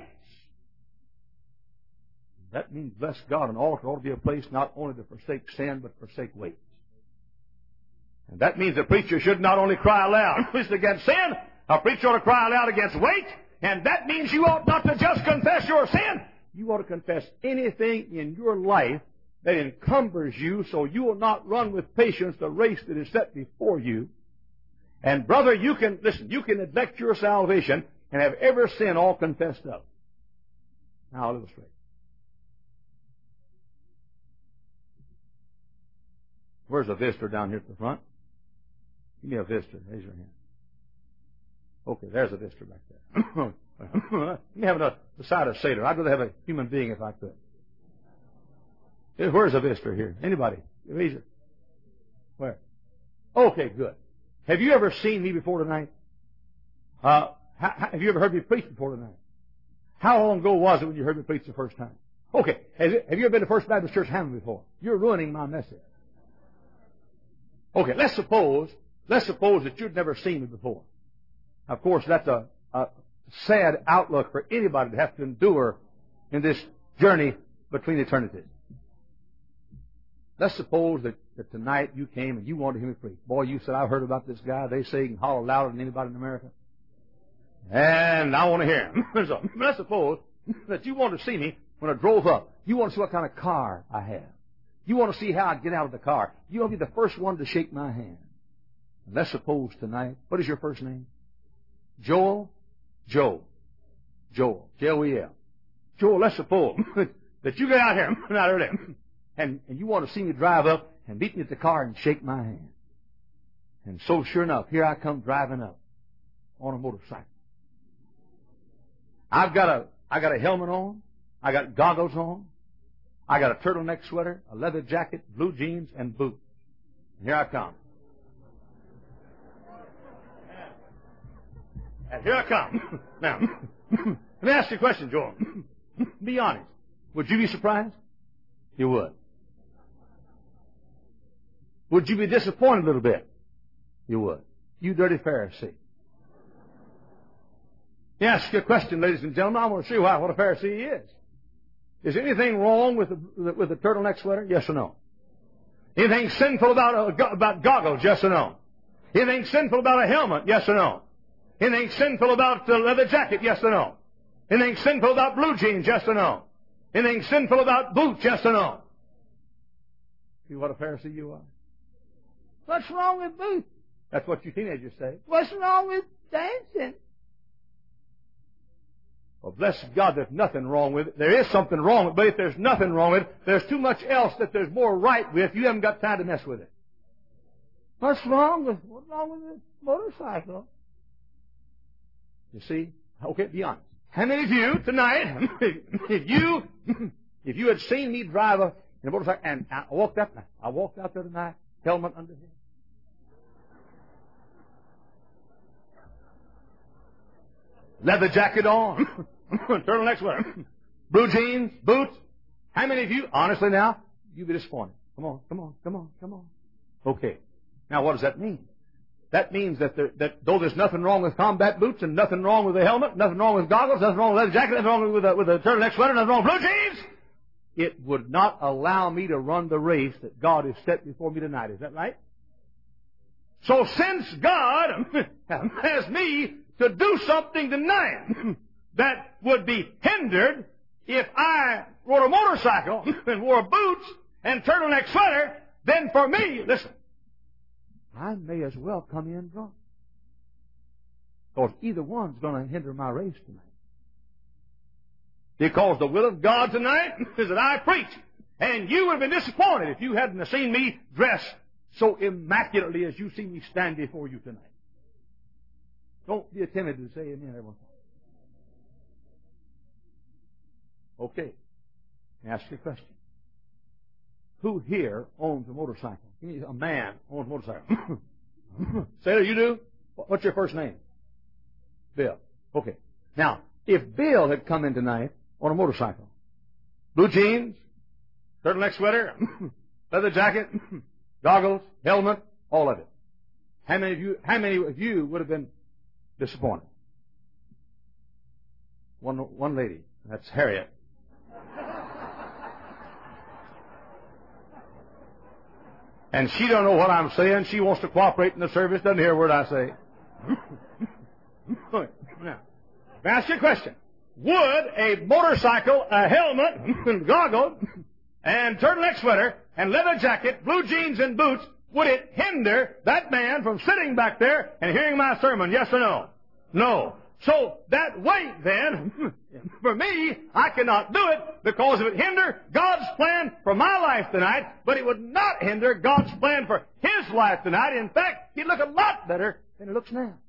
That means, bless God, an altar ought to be a place not only to forsake sin, but forsake weights. And that means a preacher should not only cry aloud against sin, a preacher ought to cry aloud against weight, and that means you ought not to just confess your sin. You ought to confess anything in your life that encumbers you so you will not run with patience the race that is set before you. And brother, you can neglect your salvation and have every sin all confessed up. Now I'll illustrate. Where's a visitor down here at the front? Give me a visitor. Raise your hand. Okay, there's a visitor back there. Let me have it beside a satyr. I'd rather have a human being if I could. Where's a visitor here? Anybody? Raise it. Where? Okay, good. Have you ever seen me before tonight? Have you ever heard me preach before tonight? How long ago was it when you heard me preach the first time? Okay, have you ever been to First Baptist Church Hammond before? You're ruining my message. Okay, let's suppose that you'd never seen me before. Of course, that's a sad outlook for anybody to have to endure in this journey between eternities. Let's suppose that tonight you came and you wanted to hear me preach. Boy, you said, I've heard about this guy. They say he can holler louder than anybody in America. And I want to hear him. So, let's suppose that you want to see me when I drove up. You want to see what kind of car I have. You want to see how I get out of the car. You want to be the first one to shake my hand. And let's suppose tonight, what is your first name? Joel? Joel. Joel. Joel, let's suppose that you get out here, not early, and you want to see me drive up and meet me at the car and shake my hand. And so sure enough, here I come driving up on a motorcycle. I got a helmet on. I got goggles on. I got a turtleneck sweater, a leather jacket, blue jeans, and boots. And here I come. And here I come. Now, let me ask you a question, Joel. Be honest. Would you be surprised? You would. Would you be disappointed a little bit? You would. You dirty Pharisee. Let me ask you a question, ladies and gentlemen. I want to show you what a Pharisee is. Is anything wrong with a turtleneck sweater? Yes or no? Anything sinful about goggles? Yes or no? Anything sinful about a helmet? Yes or no? Anything sinful about the leather jacket? Yes or no? Anything sinful about blue jeans? Yes or no? Anything sinful about boots? Yes or no? See what a Pharisee you are?
What's wrong with boots?
That's what you teenagers say.
What's wrong with dancing?
Well, bless God, there's nothing wrong with it. There is something wrong with it, but if there's nothing wrong with it, there's too much else that there's more right with. You haven't got time to mess with it.
What's wrong with this motorcycle?
You see? Okay, be honest. How many of you tonight, if you had seen me drive in a motorcycle, and I walked out there tonight, helmet under here. Leather jacket on, turtleneck sweater, blue jeans, boots. How many of you, honestly now, you'd be disappointed? Come on. Okay. Now what does that mean? That means that though there's nothing wrong with combat boots and nothing wrong with a helmet, nothing wrong with goggles, nothing wrong with a leather jacket, nothing wrong with a turtleneck sweater, nothing wrong with blue jeans, it would not allow me to run the race that God has set before me tonight. Is that right? So since God has me to do something tonight that would be hindered if I rode a motorcycle and wore boots and turtleneck sweater, then for me, listen, I may as well come in drunk. Because either one's going to hinder my race tonight. Because the will of God tonight is that I preach. And you would have been disappointed if you hadn't seen me dressed so immaculately as you see me stand before you tonight. Don't be timid to say amen, everyone. Okay. Let me ask you a question. Who here owns a motorcycle? A man owns a motorcycle. Sailor, you do? What's your first name? Bill. Okay. Now, if Bill had come in tonight on a motorcycle, blue jeans, turtleneck sweater, leather jacket, goggles, helmet, all of it, how many of you would have been disappointed? One lady. That's Harriet. And she don't know what I'm saying. She wants to cooperate in the service, doesn't hear a word I say. Now, ask you a question. Would a motorcycle, a helmet, goggles, and turtleneck sweater, and leather jacket, blue jeans, and boots, would it hinder that man from sitting back there and hearing my sermon? Yes or no? No. So that weight, then, for me, I cannot do it because it would hinder God's plan for my life tonight, but it would not hinder God's plan for His life tonight. In fact, he'd look a lot better than he looks now.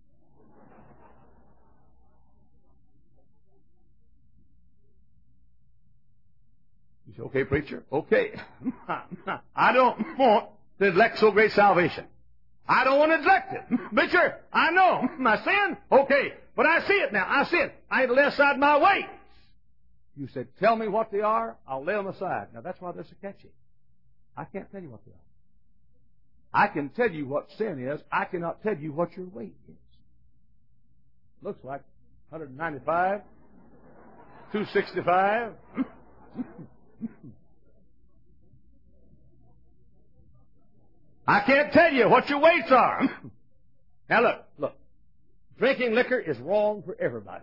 You say, okay, preacher, okay. I don't want to elect so great salvation. I don't want to neglect it. Preacher, I know my sin. Okay. But I see it now. I see it. I had to lay aside my weight. You said, tell me what they are. I'll lay them aside. Now, that's why they're so catchy. I can't tell you what they are. I can tell you what sin is. I cannot tell you what your weight is. Looks like 195, 265. I can't tell you what your weights are. Now look. Drinking liquor is wrong for everybody.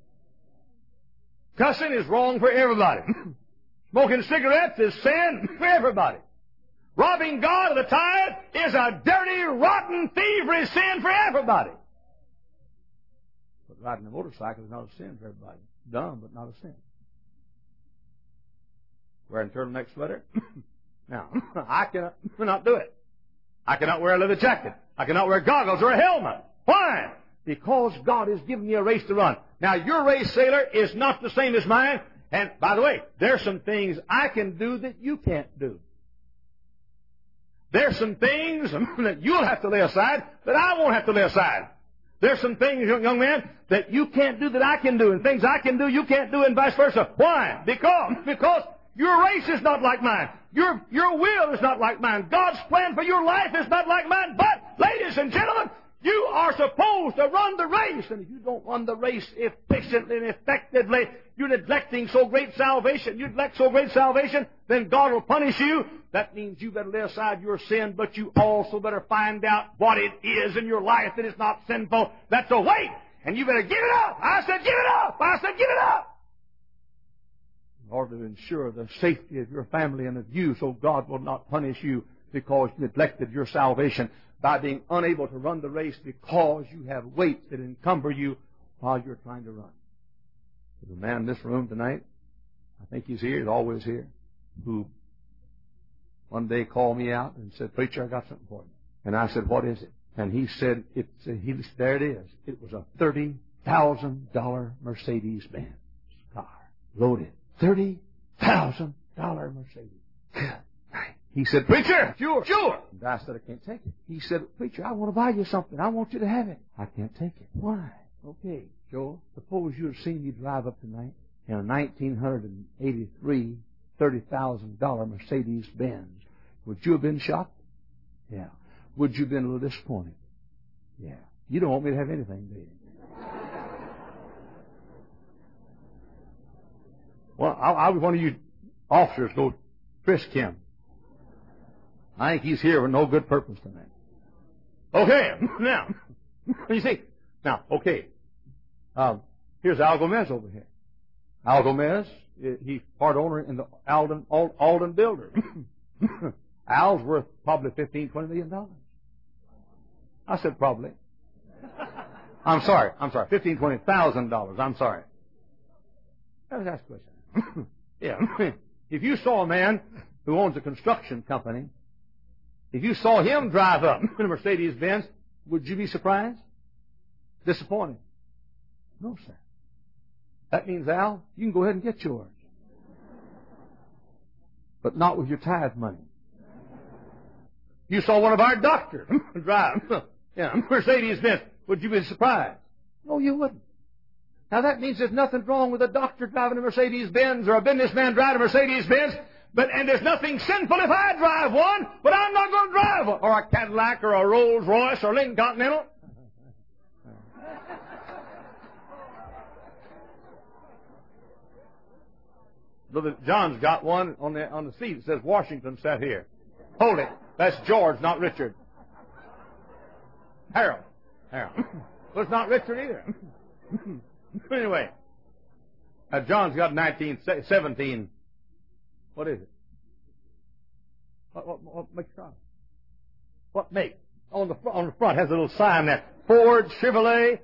Cussing is wrong for everybody. Smoking cigarettes is sin for everybody. Robbing God of the tithe is a dirty, rotten, thievery sin for everybody. But riding a motorcycle is not a sin for everybody. Dumb, but not a sin. Wearing a turtleneck sweater? Now, I cannot do it. I cannot wear a leather jacket. I cannot wear goggles or a helmet. Why? Because God has given me a race to run. Now, your race, sailor, is not the same as mine. And, by the way, there's some things I can do that you can't do. There's some things that you'll have to lay aside that I won't have to lay aside. There's some things, young man, that you can't do that I can do, and things I can do you can't do, and vice versa. Why? Because your race is not like mine. Your will is not like mine. God's plan for your life is not like mine. But, ladies and gentlemen, you are supposed to run the race. And if you don't run the race efficiently and effectively, you're neglecting so great salvation. You neglect so great salvation, then God will punish you. That means you better lay aside your sin, but you also better find out what it is in your life that is not sinful. That's a weight. And you better give it up. I said give it up. I said give it up. In order to ensure the safety of your family and of you, so God will not punish you because you neglected your salvation by being unable to run the race because you have weights that encumber you while you're trying to run. There's a man in this room tonight, I think he's here, he's always here, who one day called me out and said, "Preacher, I got something for you." And I said, "What is it?" And he said, there it is. It was a $30,000 Mercedes-Benz car, loaded. $30,000 Mercedes. Good night. He said, "Preacher, sure. And I said, "I can't take it." He said, "Preacher, I want to buy you something. I want you to have it." "I can't take it." "Why?" "Okay, Joel, suppose you had seen me drive up tonight in a 1983 $30,000 Mercedes-Benz. Would you have been shocked?" "Yeah." "Would you have been a little disappointed?" "Yeah." "You don't want me to have anything, do you?" "Well, I was one of you officers go frisk him. I think he's here with no good purpose tonight." Okay, now, you see, okay. Here's Al Gomez over here. Al Gomez, he's part owner in the Alden Builder. Al's worth probably $15-20 million. I said probably. I'm sorry, $15,000-20,000. I'm sorry. Let me ask a question. Yeah. If you saw a man who owns a construction company, if you saw him drive up in a Mercedes-Benz, would you be surprised? Disappointed? No, sir. That means, Al, you can go ahead and get yours. But not with your tithe money. You saw one of our doctors drive Mercedes-Benz, would you be surprised? No, you wouldn't. Now that means there's nothing wrong with a doctor driving a Mercedes-Benz or a businessman driving a Mercedes-Benz, and there's nothing sinful if I drive one, but I'm not going to drive one. Or a Cadillac or a Rolls-Royce or Lincoln Continental. Brother John's got one on the seat that says Washington sat here. Hold it. That's George, not Richard. Harold. Well, it's not Richard either. Anyway, John's got 1917. What is it? What makes it? What make? On the front has a little sign there. Ford, Chevrolet,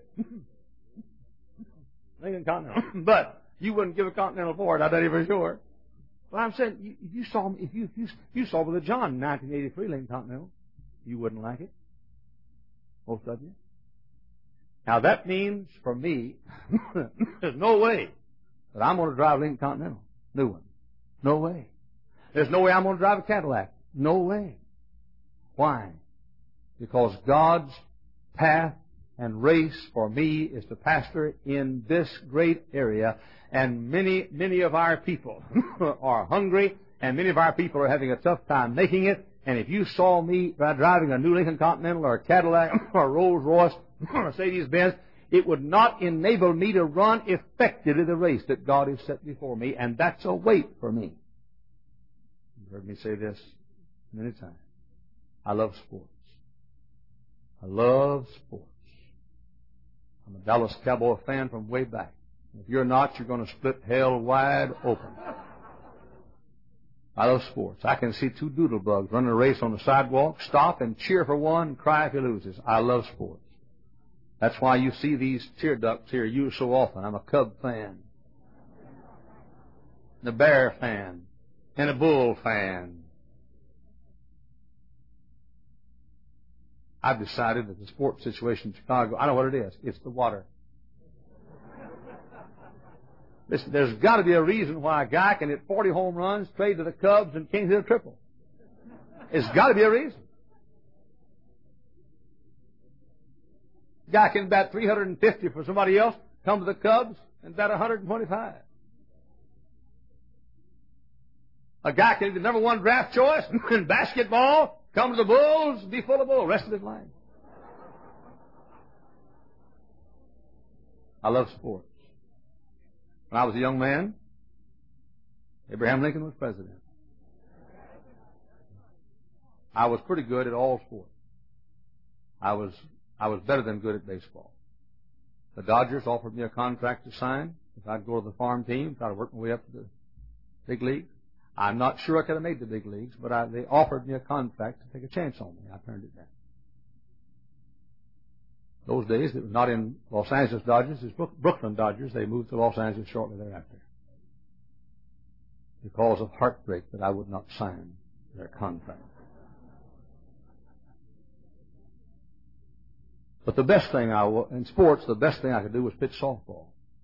Lincoln Continental. But you wouldn't give a Continental Ford, I bet you for sure. But I'm saying, if you saw Brother John in 1983 Lincoln Continental, you wouldn't like it. Most of you. Now that means, for me, there's no way that I'm going to drive Lincoln Continental. New one. No way. There's no way I'm going to drive a Cadillac. No way. Why?
because God's path and race for me is to pastor in this great area. And many of our people are hungry, and many of our people are having a tough time making it. And if you saw me driving a new Lincoln Continental or a Cadillac or a Rolls Royce or a Mercedes-Benz, it would not enable me to run effectively the race that God has set before me, and that's a weight for me. You've heard me say this many times. I love sports. I love sports. I'm a Dallas Cowboy fan from way back. If you're not, you're going to split hell wide open. I love sports. I can see two doodlebugs running a race on the sidewalk, stop and cheer for one and cry if he loses. I love sports. That's why you see these tear ducts here used so often. I'm a Cub fan, and a Bear fan, and a Bull fan. I've decided that the sports situation in Chicago, I know what it is. It's the water. Listen, there's got to be a reason why a guy can hit 40 home runs, trade to the Cubs, and can't hit a triple. It's got to be a reason. A guy can bat 350 for somebody else, come to the Cubs, and bat 125. A guy can be the number one draft choice in basketball, come to the Bulls, be full of bull rest of his life. I love sports. When I was a young man, Abraham Lincoln was president. I was pretty good at all sports. I was better than good at baseball. The Dodgers offered me a contract to sign if I'd go to the farm team, try to work my way up to the big leagues. I'm not sure I could have made the big leagues, but they offered me a contract to take a chance on me. I turned it down. Those days, it was not in Los Angeles Dodgers, it was Brooklyn Dodgers. They moved to Los Angeles shortly thereafter because of heartbreak that I would not sign their contract. But the best thing in sports, the best thing I could do was pitch softball.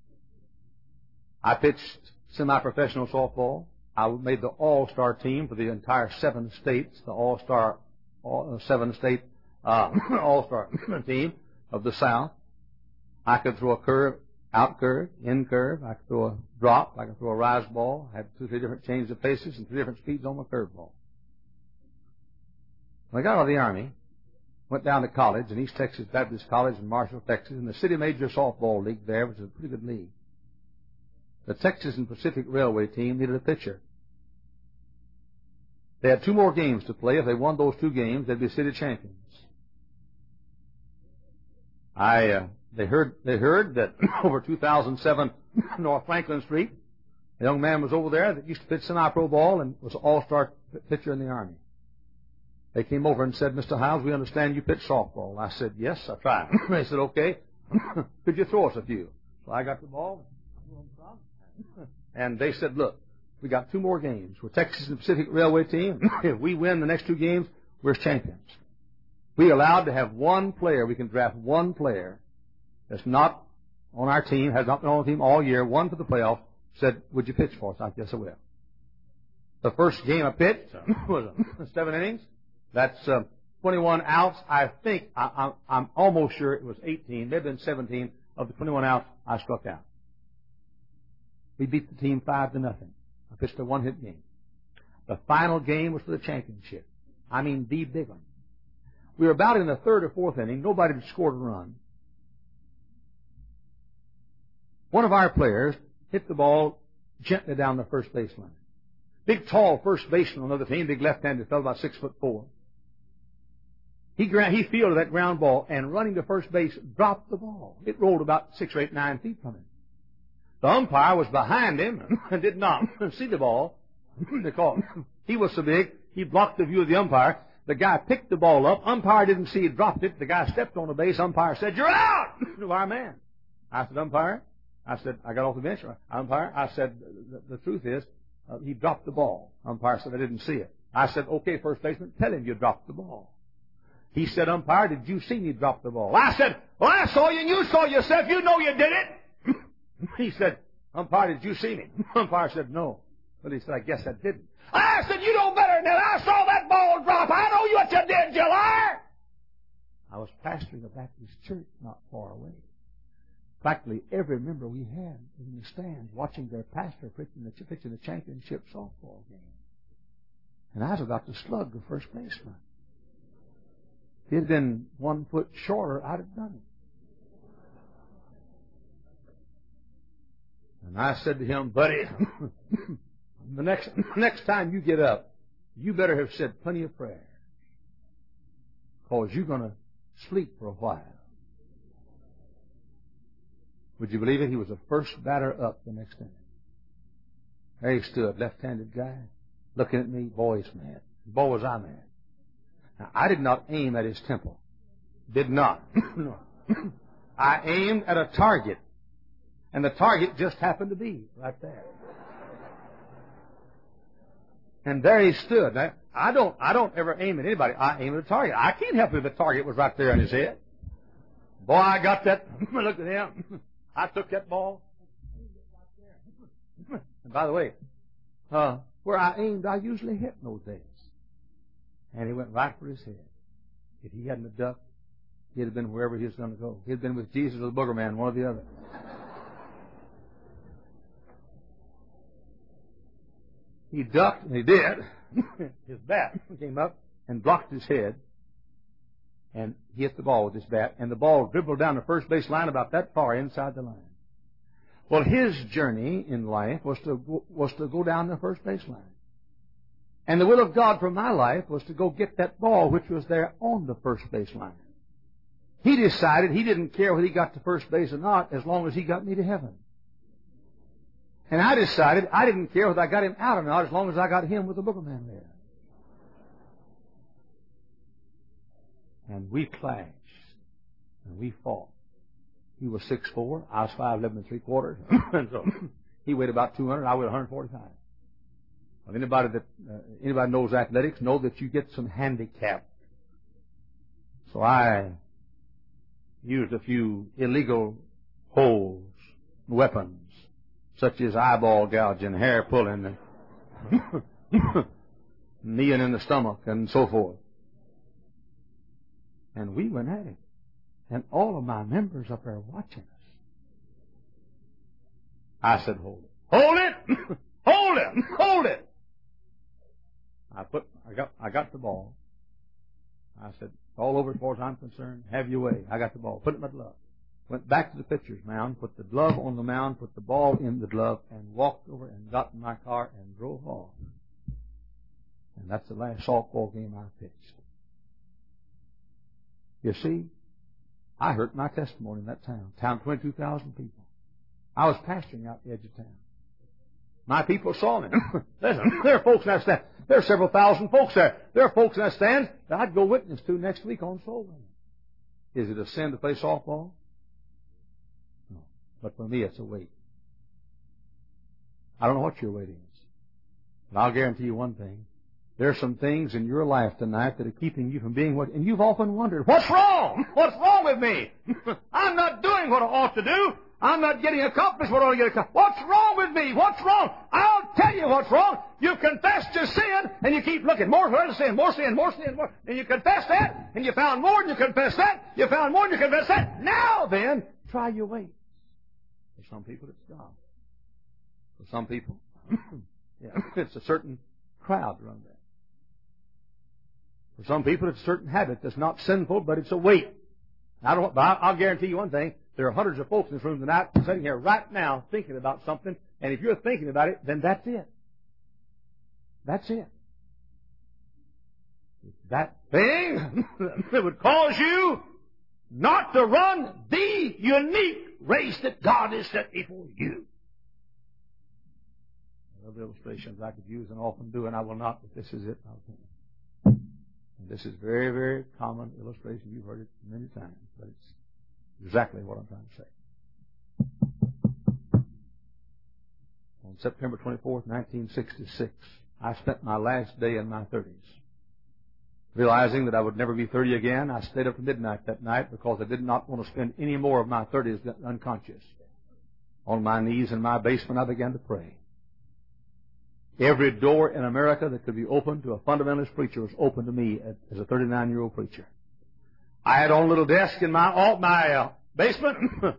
I pitched semi-professional softball. I made the all-star team for the entire 7 states, the all-star 7-state all-star team of the South. I could throw a curve, out curve, in curve. I could throw a drop. I could throw a rise ball. I had 2 or 3 different changes of paces and 3 different speeds on my curve ball. When I got out of the Army, went down to college in East Texas Baptist College in Marshall, Texas, in the City Major Softball League there, which is a pretty good league. The Texas and Pacific Railway team needed a pitcher. They had 2 more games to play. If they won those 2 games, they'd be city champions. They heard that over 2007 North Franklin Street, a young man was over there that used to pitch semi-pro ball and was an all-star pitcher in the Army. They came over and said, Mr. Hiles, we understand you pitch softball. I said, yes, I tried. They said, okay, could you throw us a few? So I got the ball, and they said, look, we got 2 more games. We're Texas and Pacific Railway team. If we win the next 2 games, we're champions. We're allowed to have 1 player. We can draft 1 player that's not on our team, has not been on the team all year, 1 for the playoffs, said, would you pitch for us? I guess I will. The first game I pitched was 7 innings. That's 21 outs. I think, I'm almost sure it was 18, maybe been 17 of the 21 outs I struck out. We beat the team 5-0. I pitched a 1-hit game. The final game was for the championship. I mean, the big one. We were about in the 3rd or 4th inning. Nobody had scored a run. One of our players hit the ball gently down the first baseline. Big, tall first baseman on the other team, big left-handed fellow, about 6'4". He fielded that ground ball and running to first base, dropped the ball. It rolled about 6 or 8, 9 feet from him. The umpire was behind him and did not see the ball because he was so big, he blocked the view of the umpire. The guy picked the ball up. Umpire didn't see it, dropped it. The guy stepped on the base. Umpire said, you're out! To our man. I said, umpire? I said, I got off the bench. Umpire? I said, the truth is, he dropped the ball. Umpire said, I didn't see it. I said, okay, first baseman, tell him you dropped the ball. He said, umpire, did you see me drop the ball? I said, well, I saw you and you saw yourself. You know you did it. He said, umpire, did you see me? Umpire said, no. But he said, I guess I didn't. I said, you know better than that. I saw that ball drop. I know what you did, you liar.
I was pastoring a Baptist church not far away. Practically every member we had was in the stands watching their pastor pitching the championship softball game. And I was about to slug the first baseman. If he had been 1 foot shorter, I'd have done it. And I said to him, buddy, the next time you get up, you better have said plenty of prayers, because you're going to sleep for a while. Would you believe it? He was the first batter up the next inning. There he stood, left-handed guy, looking at me. Boy, he's mad. Boy, was I mad. Now, I did not aim at his temple. Did not. No. I aimed at a target. And the target just happened to be right there. And there he stood. Now, I don't ever aim at anybody. I aim at a target. I can't help it if the target was right there in his head. Boy, I got that. Look at him. I took that ball. And by the way, where I aimed, I usually hit in those days. And he went right for his head. If he hadn't have ducked, he'd have been wherever he was going to go. He'd been with Jesus or the booger man, one or the other. He ducked, and he did. His bat came up and blocked his head. And he hit the ball with his bat, and the ball dribbled down the first base line about that far inside the line. Well, his journey in life was to go down the first base line. And the will of God for my life was to go get that ball which was there on the first base line. He decided he didn't care whether he got to first base or not as long as he got me to heaven. And I decided I didn't care whether I got him out or not as long as I got him with the booger man there. And we clashed. And we fought. He was 6'4", I was 5'11 3/4. And so he weighed about 200, I weighed 145. Well, anybody knows athletics know that you get some handicap. So I used a few illegal holes, weapons, such as eyeball gouging, hair pulling, kneeing in the stomach, and so forth. And we went at it. And all of my members up there watching us. I said, hold it. Hold it! Hold it! Hold it! I got the ball. I said, all over as far as I'm concerned. Have your way. I got the ball. Put it in my glove. Went back to the pitcher's mound, put the glove on the mound, put the ball in the glove, and walked over and got in my car and drove off. And that's the last softball game I pitched. You see, I hurt my testimony in that town. 22,000 people. I was pastoring out the edge of town. My people saw me. Listen, there are folks in that stand. There are several thousand folks there. There are folks in that stand that I'd go witness to next week on soul winning. Is it a sin to play softball? No. But for me, it's a weight. I don't know what your weight is. But I'll guarantee you one thing. There are some things in your life tonight that are keeping you from being what, and you've often wondered, what's wrong? What's wrong with me? I'm not doing what I ought to do. I'm not getting accomplished what I ought to get accomplished. What's wrong with me? What's wrong? I'll tell you what's wrong. You've confessed your sin, and you keep looking. More sin, more sin, more sin, more. And you confess that, and you found more, and you confess that. You found more, and you confess that. Now then, try your weight. For some people, it's God. For some people, it's a certain crowd around there. For some people, it's a certain habit that's not sinful, but it's a weight. I'll guarantee you one thing. There are hundreds of folks in this room tonight sitting here right now thinking about something, and if you're thinking about it, then that's it. That's it. That thing that would cause you not to run the unique race that God has set before you. Other illustrations I could use and often do, and I will not, but this is it. And this is very, very common illustration. You've heard it many times, but it's exactly what I'm trying to say. On September 24th, 1966, I spent my last day in my 30s. Realizing that I would never be 30 again, I stayed up to midnight that night because I did not want to spend any more of my 30s unconscious. On my knees in my basement, I began to pray. Every door in America that could be opened to a fundamentalist preacher was open to me as a 39-year-old preacher. I had on a little desk in my basement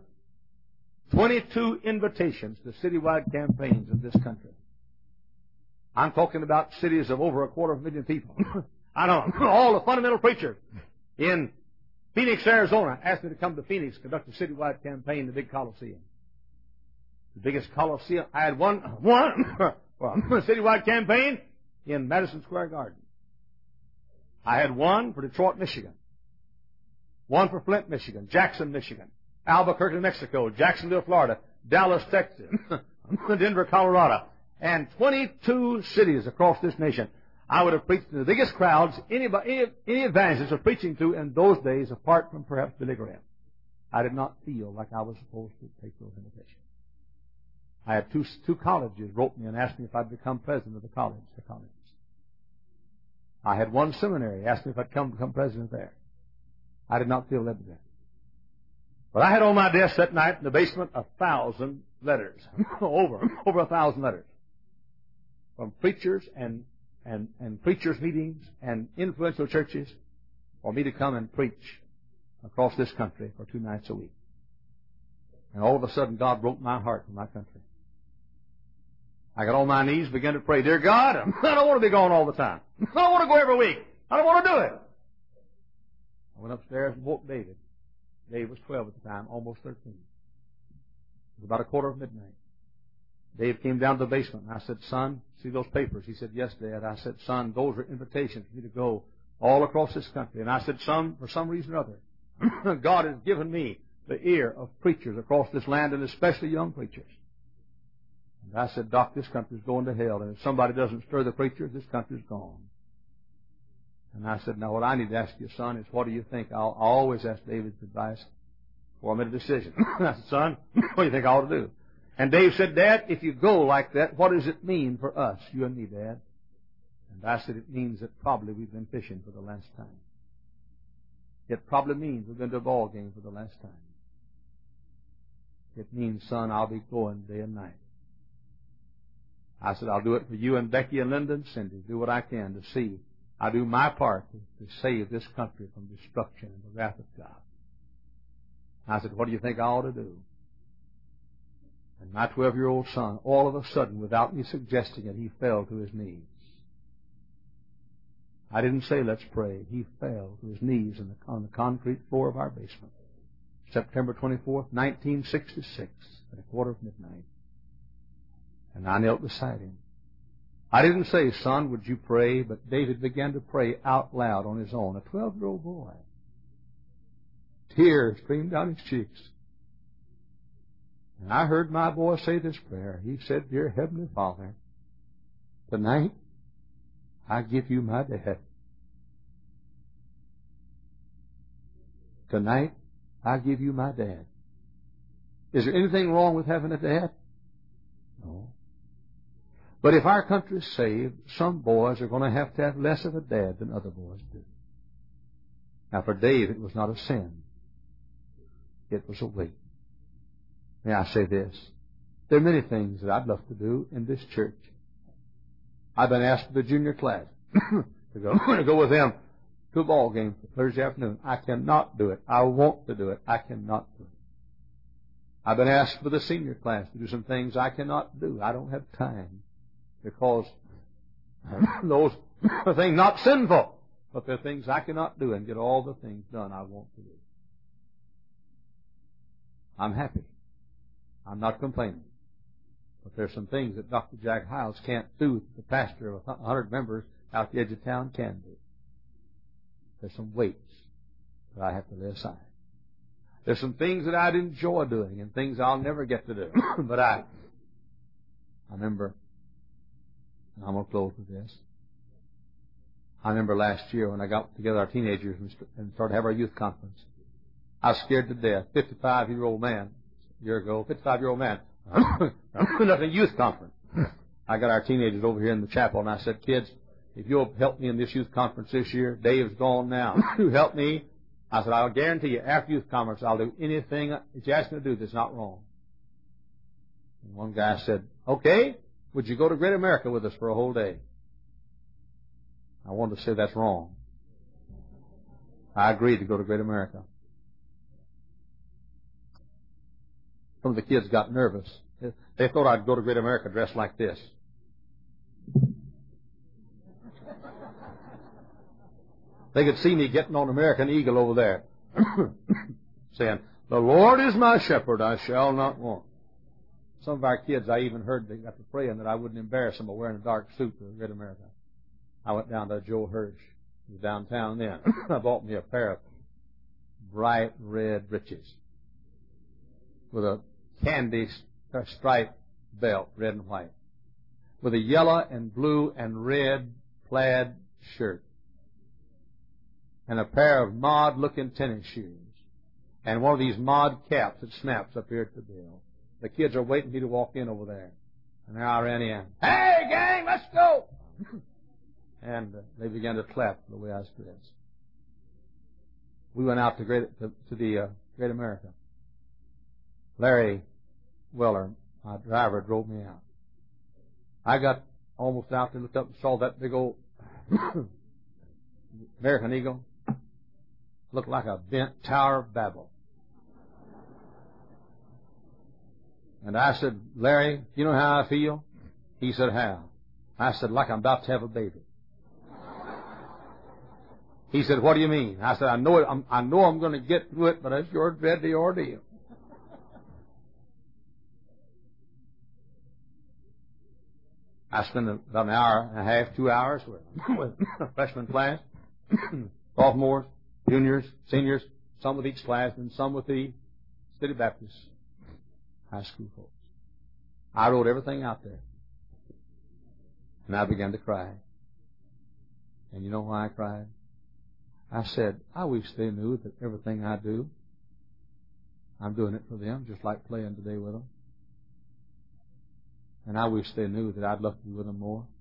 22 invitations to citywide campaigns in this country. I'm talking about cities of over 250,000 people. I know all the fundamental preachers in Phoenix, Arizona asked me to come to Phoenix, conduct a citywide campaign in the big Coliseum. The biggest Coliseum. I had one citywide campaign in Madison Square Garden. I had one for Detroit, Michigan. One for Flint, Michigan. Jackson, Michigan. Albuquerque, Mexico. Jacksonville, Florida. Dallas, Texas. Denver, Colorado. And 22 cities across this nation. I would have preached to the biggest crowds any evangelist was preaching to in those days, apart from perhaps Billy Graham. I did not feel like I was supposed to take those invitations. I had two colleges wrote me and asked me if I'd become president of the colleges. I had one seminary asked me if I'd become president there. I did not feel led to that. But I had on my desk that night in the basement 1,000 letters, over 1,000 letters, from preachers and preachers' meetings and influential churches for me to come and preach across this country for 2 nights a week. And all of a sudden, God broke my heart for my country. I got on my knees, began to pray, Dear God, I don't want to be gone all the time. I don't want to go every week. I don't want to do it. I went upstairs and woke David. Dave was 12 at the time, almost 13. It was about 12:15. Dave came down to the basement, and I said, Son, see those papers? He said, Yes, Dad. I said, Son, those are invitations for me to go all across this country. And I said, Son, for some reason or other, God has given me the ear of preachers across this land, and especially young preachers. And I said, Doc, this country's going to hell, and if somebody doesn't stir the preachers, this country's gone. And I said, now what I need to ask you, son, is what do you think? I always ask David's advice before I made a decision. I said, son, what do you think I ought to do? And Dave said, Dad, if you go like that, what does it mean for us, you and me, Dad? And I said, it means that probably we've been fishing for the last time. It probably means we've been to a ball game for the last time. It means, son, I'll be going day and night. I said, I'll do it for you and Becky and Linda and Cindy. Do what I can to see. I do my part to save this country from destruction and the wrath of God. I said, what do you think I ought to do? And my 12-year-old son, all of a sudden, without me suggesting it, he fell to his knees. I didn't say, let's pray. He fell to his knees on the concrete floor of our basement. September 24th, 1966, at 12:15. And I knelt beside him. I didn't say, son, would you pray? But David began to pray out loud on his own, a 12-year-old boy. Tears streamed down his cheeks. And I heard my boy say this prayer. He said, Dear Heavenly Father, tonight I give you my dad. Tonight I give you my dad. Is there anything wrong with having a dad? No. But if our country is saved, some boys are going to have less of a dad than other boys do. Now, for Dave, it was not a sin. It was a weight. May I say this? There are many things that I'd love to do in this church. I've been asked for the junior class to go with them to a ball game Thursday afternoon. I cannot do it. I want to do it. I cannot do it. I've been asked for the senior class to do some things I cannot do. I don't have time. Because those are things not sinful, but they're things I cannot do and get all the things done I want to do. I'm happy. I'm not complaining. But there's some things that Dr. Jack Hiles can't do that the pastor of 100 members out the edge of town can do. There's some weights that I have to lay aside. There's some things that I'd enjoy doing and things I'll never get to do. But I remember, and I'm going to close with this. I remember last year when I got together our teenagers and started to have our youth conference. I was scared to death. 55-year-old man, a year ago, 55-year-old man, at a youth conference. I got our teenagers over here in the chapel, and I said, kids, if you'll help me in this youth conference this year, Dave's gone now. You help me. I said, I'll guarantee you, after youth conference, I'll do anything that you ask me to do that's not wrong. And one guy said, okay, would you go to Great America with us for a whole day? I wanted to say that's wrong.
I agreed to go to Great America. Some of the kids got nervous. They thought I'd go to Great America dressed like this. They could see me getting on American Eagle over there, saying, "The Lord is my shepherd, I shall not want." Some of our kids, I even heard they got to praying that I wouldn't embarrass them by wearing a dark suit to Great America. I went down to Joe Hirsch, he was downtown then. I bought me a pair of bright red breeches with a candy striped belt, red and white, with a yellow and blue and red plaid shirt, and a pair of mod-looking tennis shoes, and one of these mod caps that snaps up here at the bill. The kids are waiting for me to walk in over there. And there I ran in. "Hey, gang, let's go!" And they began to clap the way I was dressed. We went out to the Great America. Larry Weller, my driver, drove me out. I got almost out there, looked up and saw that big old American Eagle. Looked like a bent Tower of Babel. And I said, "Larry, you know how I feel?" He said, "How?" I said, "Like I'm about to have a baby." He said, "What do you mean?" I said, I know I'm going to get through it, but I sure dread the ordeal." I spent about an hour and a half, 2 hours with a freshman class, sophomores, juniors, seniors, some with each class, and some with the City Baptist high school folks. I wrote everything out there. And I began to cry. And you know why I cried? I said, I wish they knew that everything I do, I'm doing it for them, just like playing today with them. And I wish they knew that I'd love to be with them more.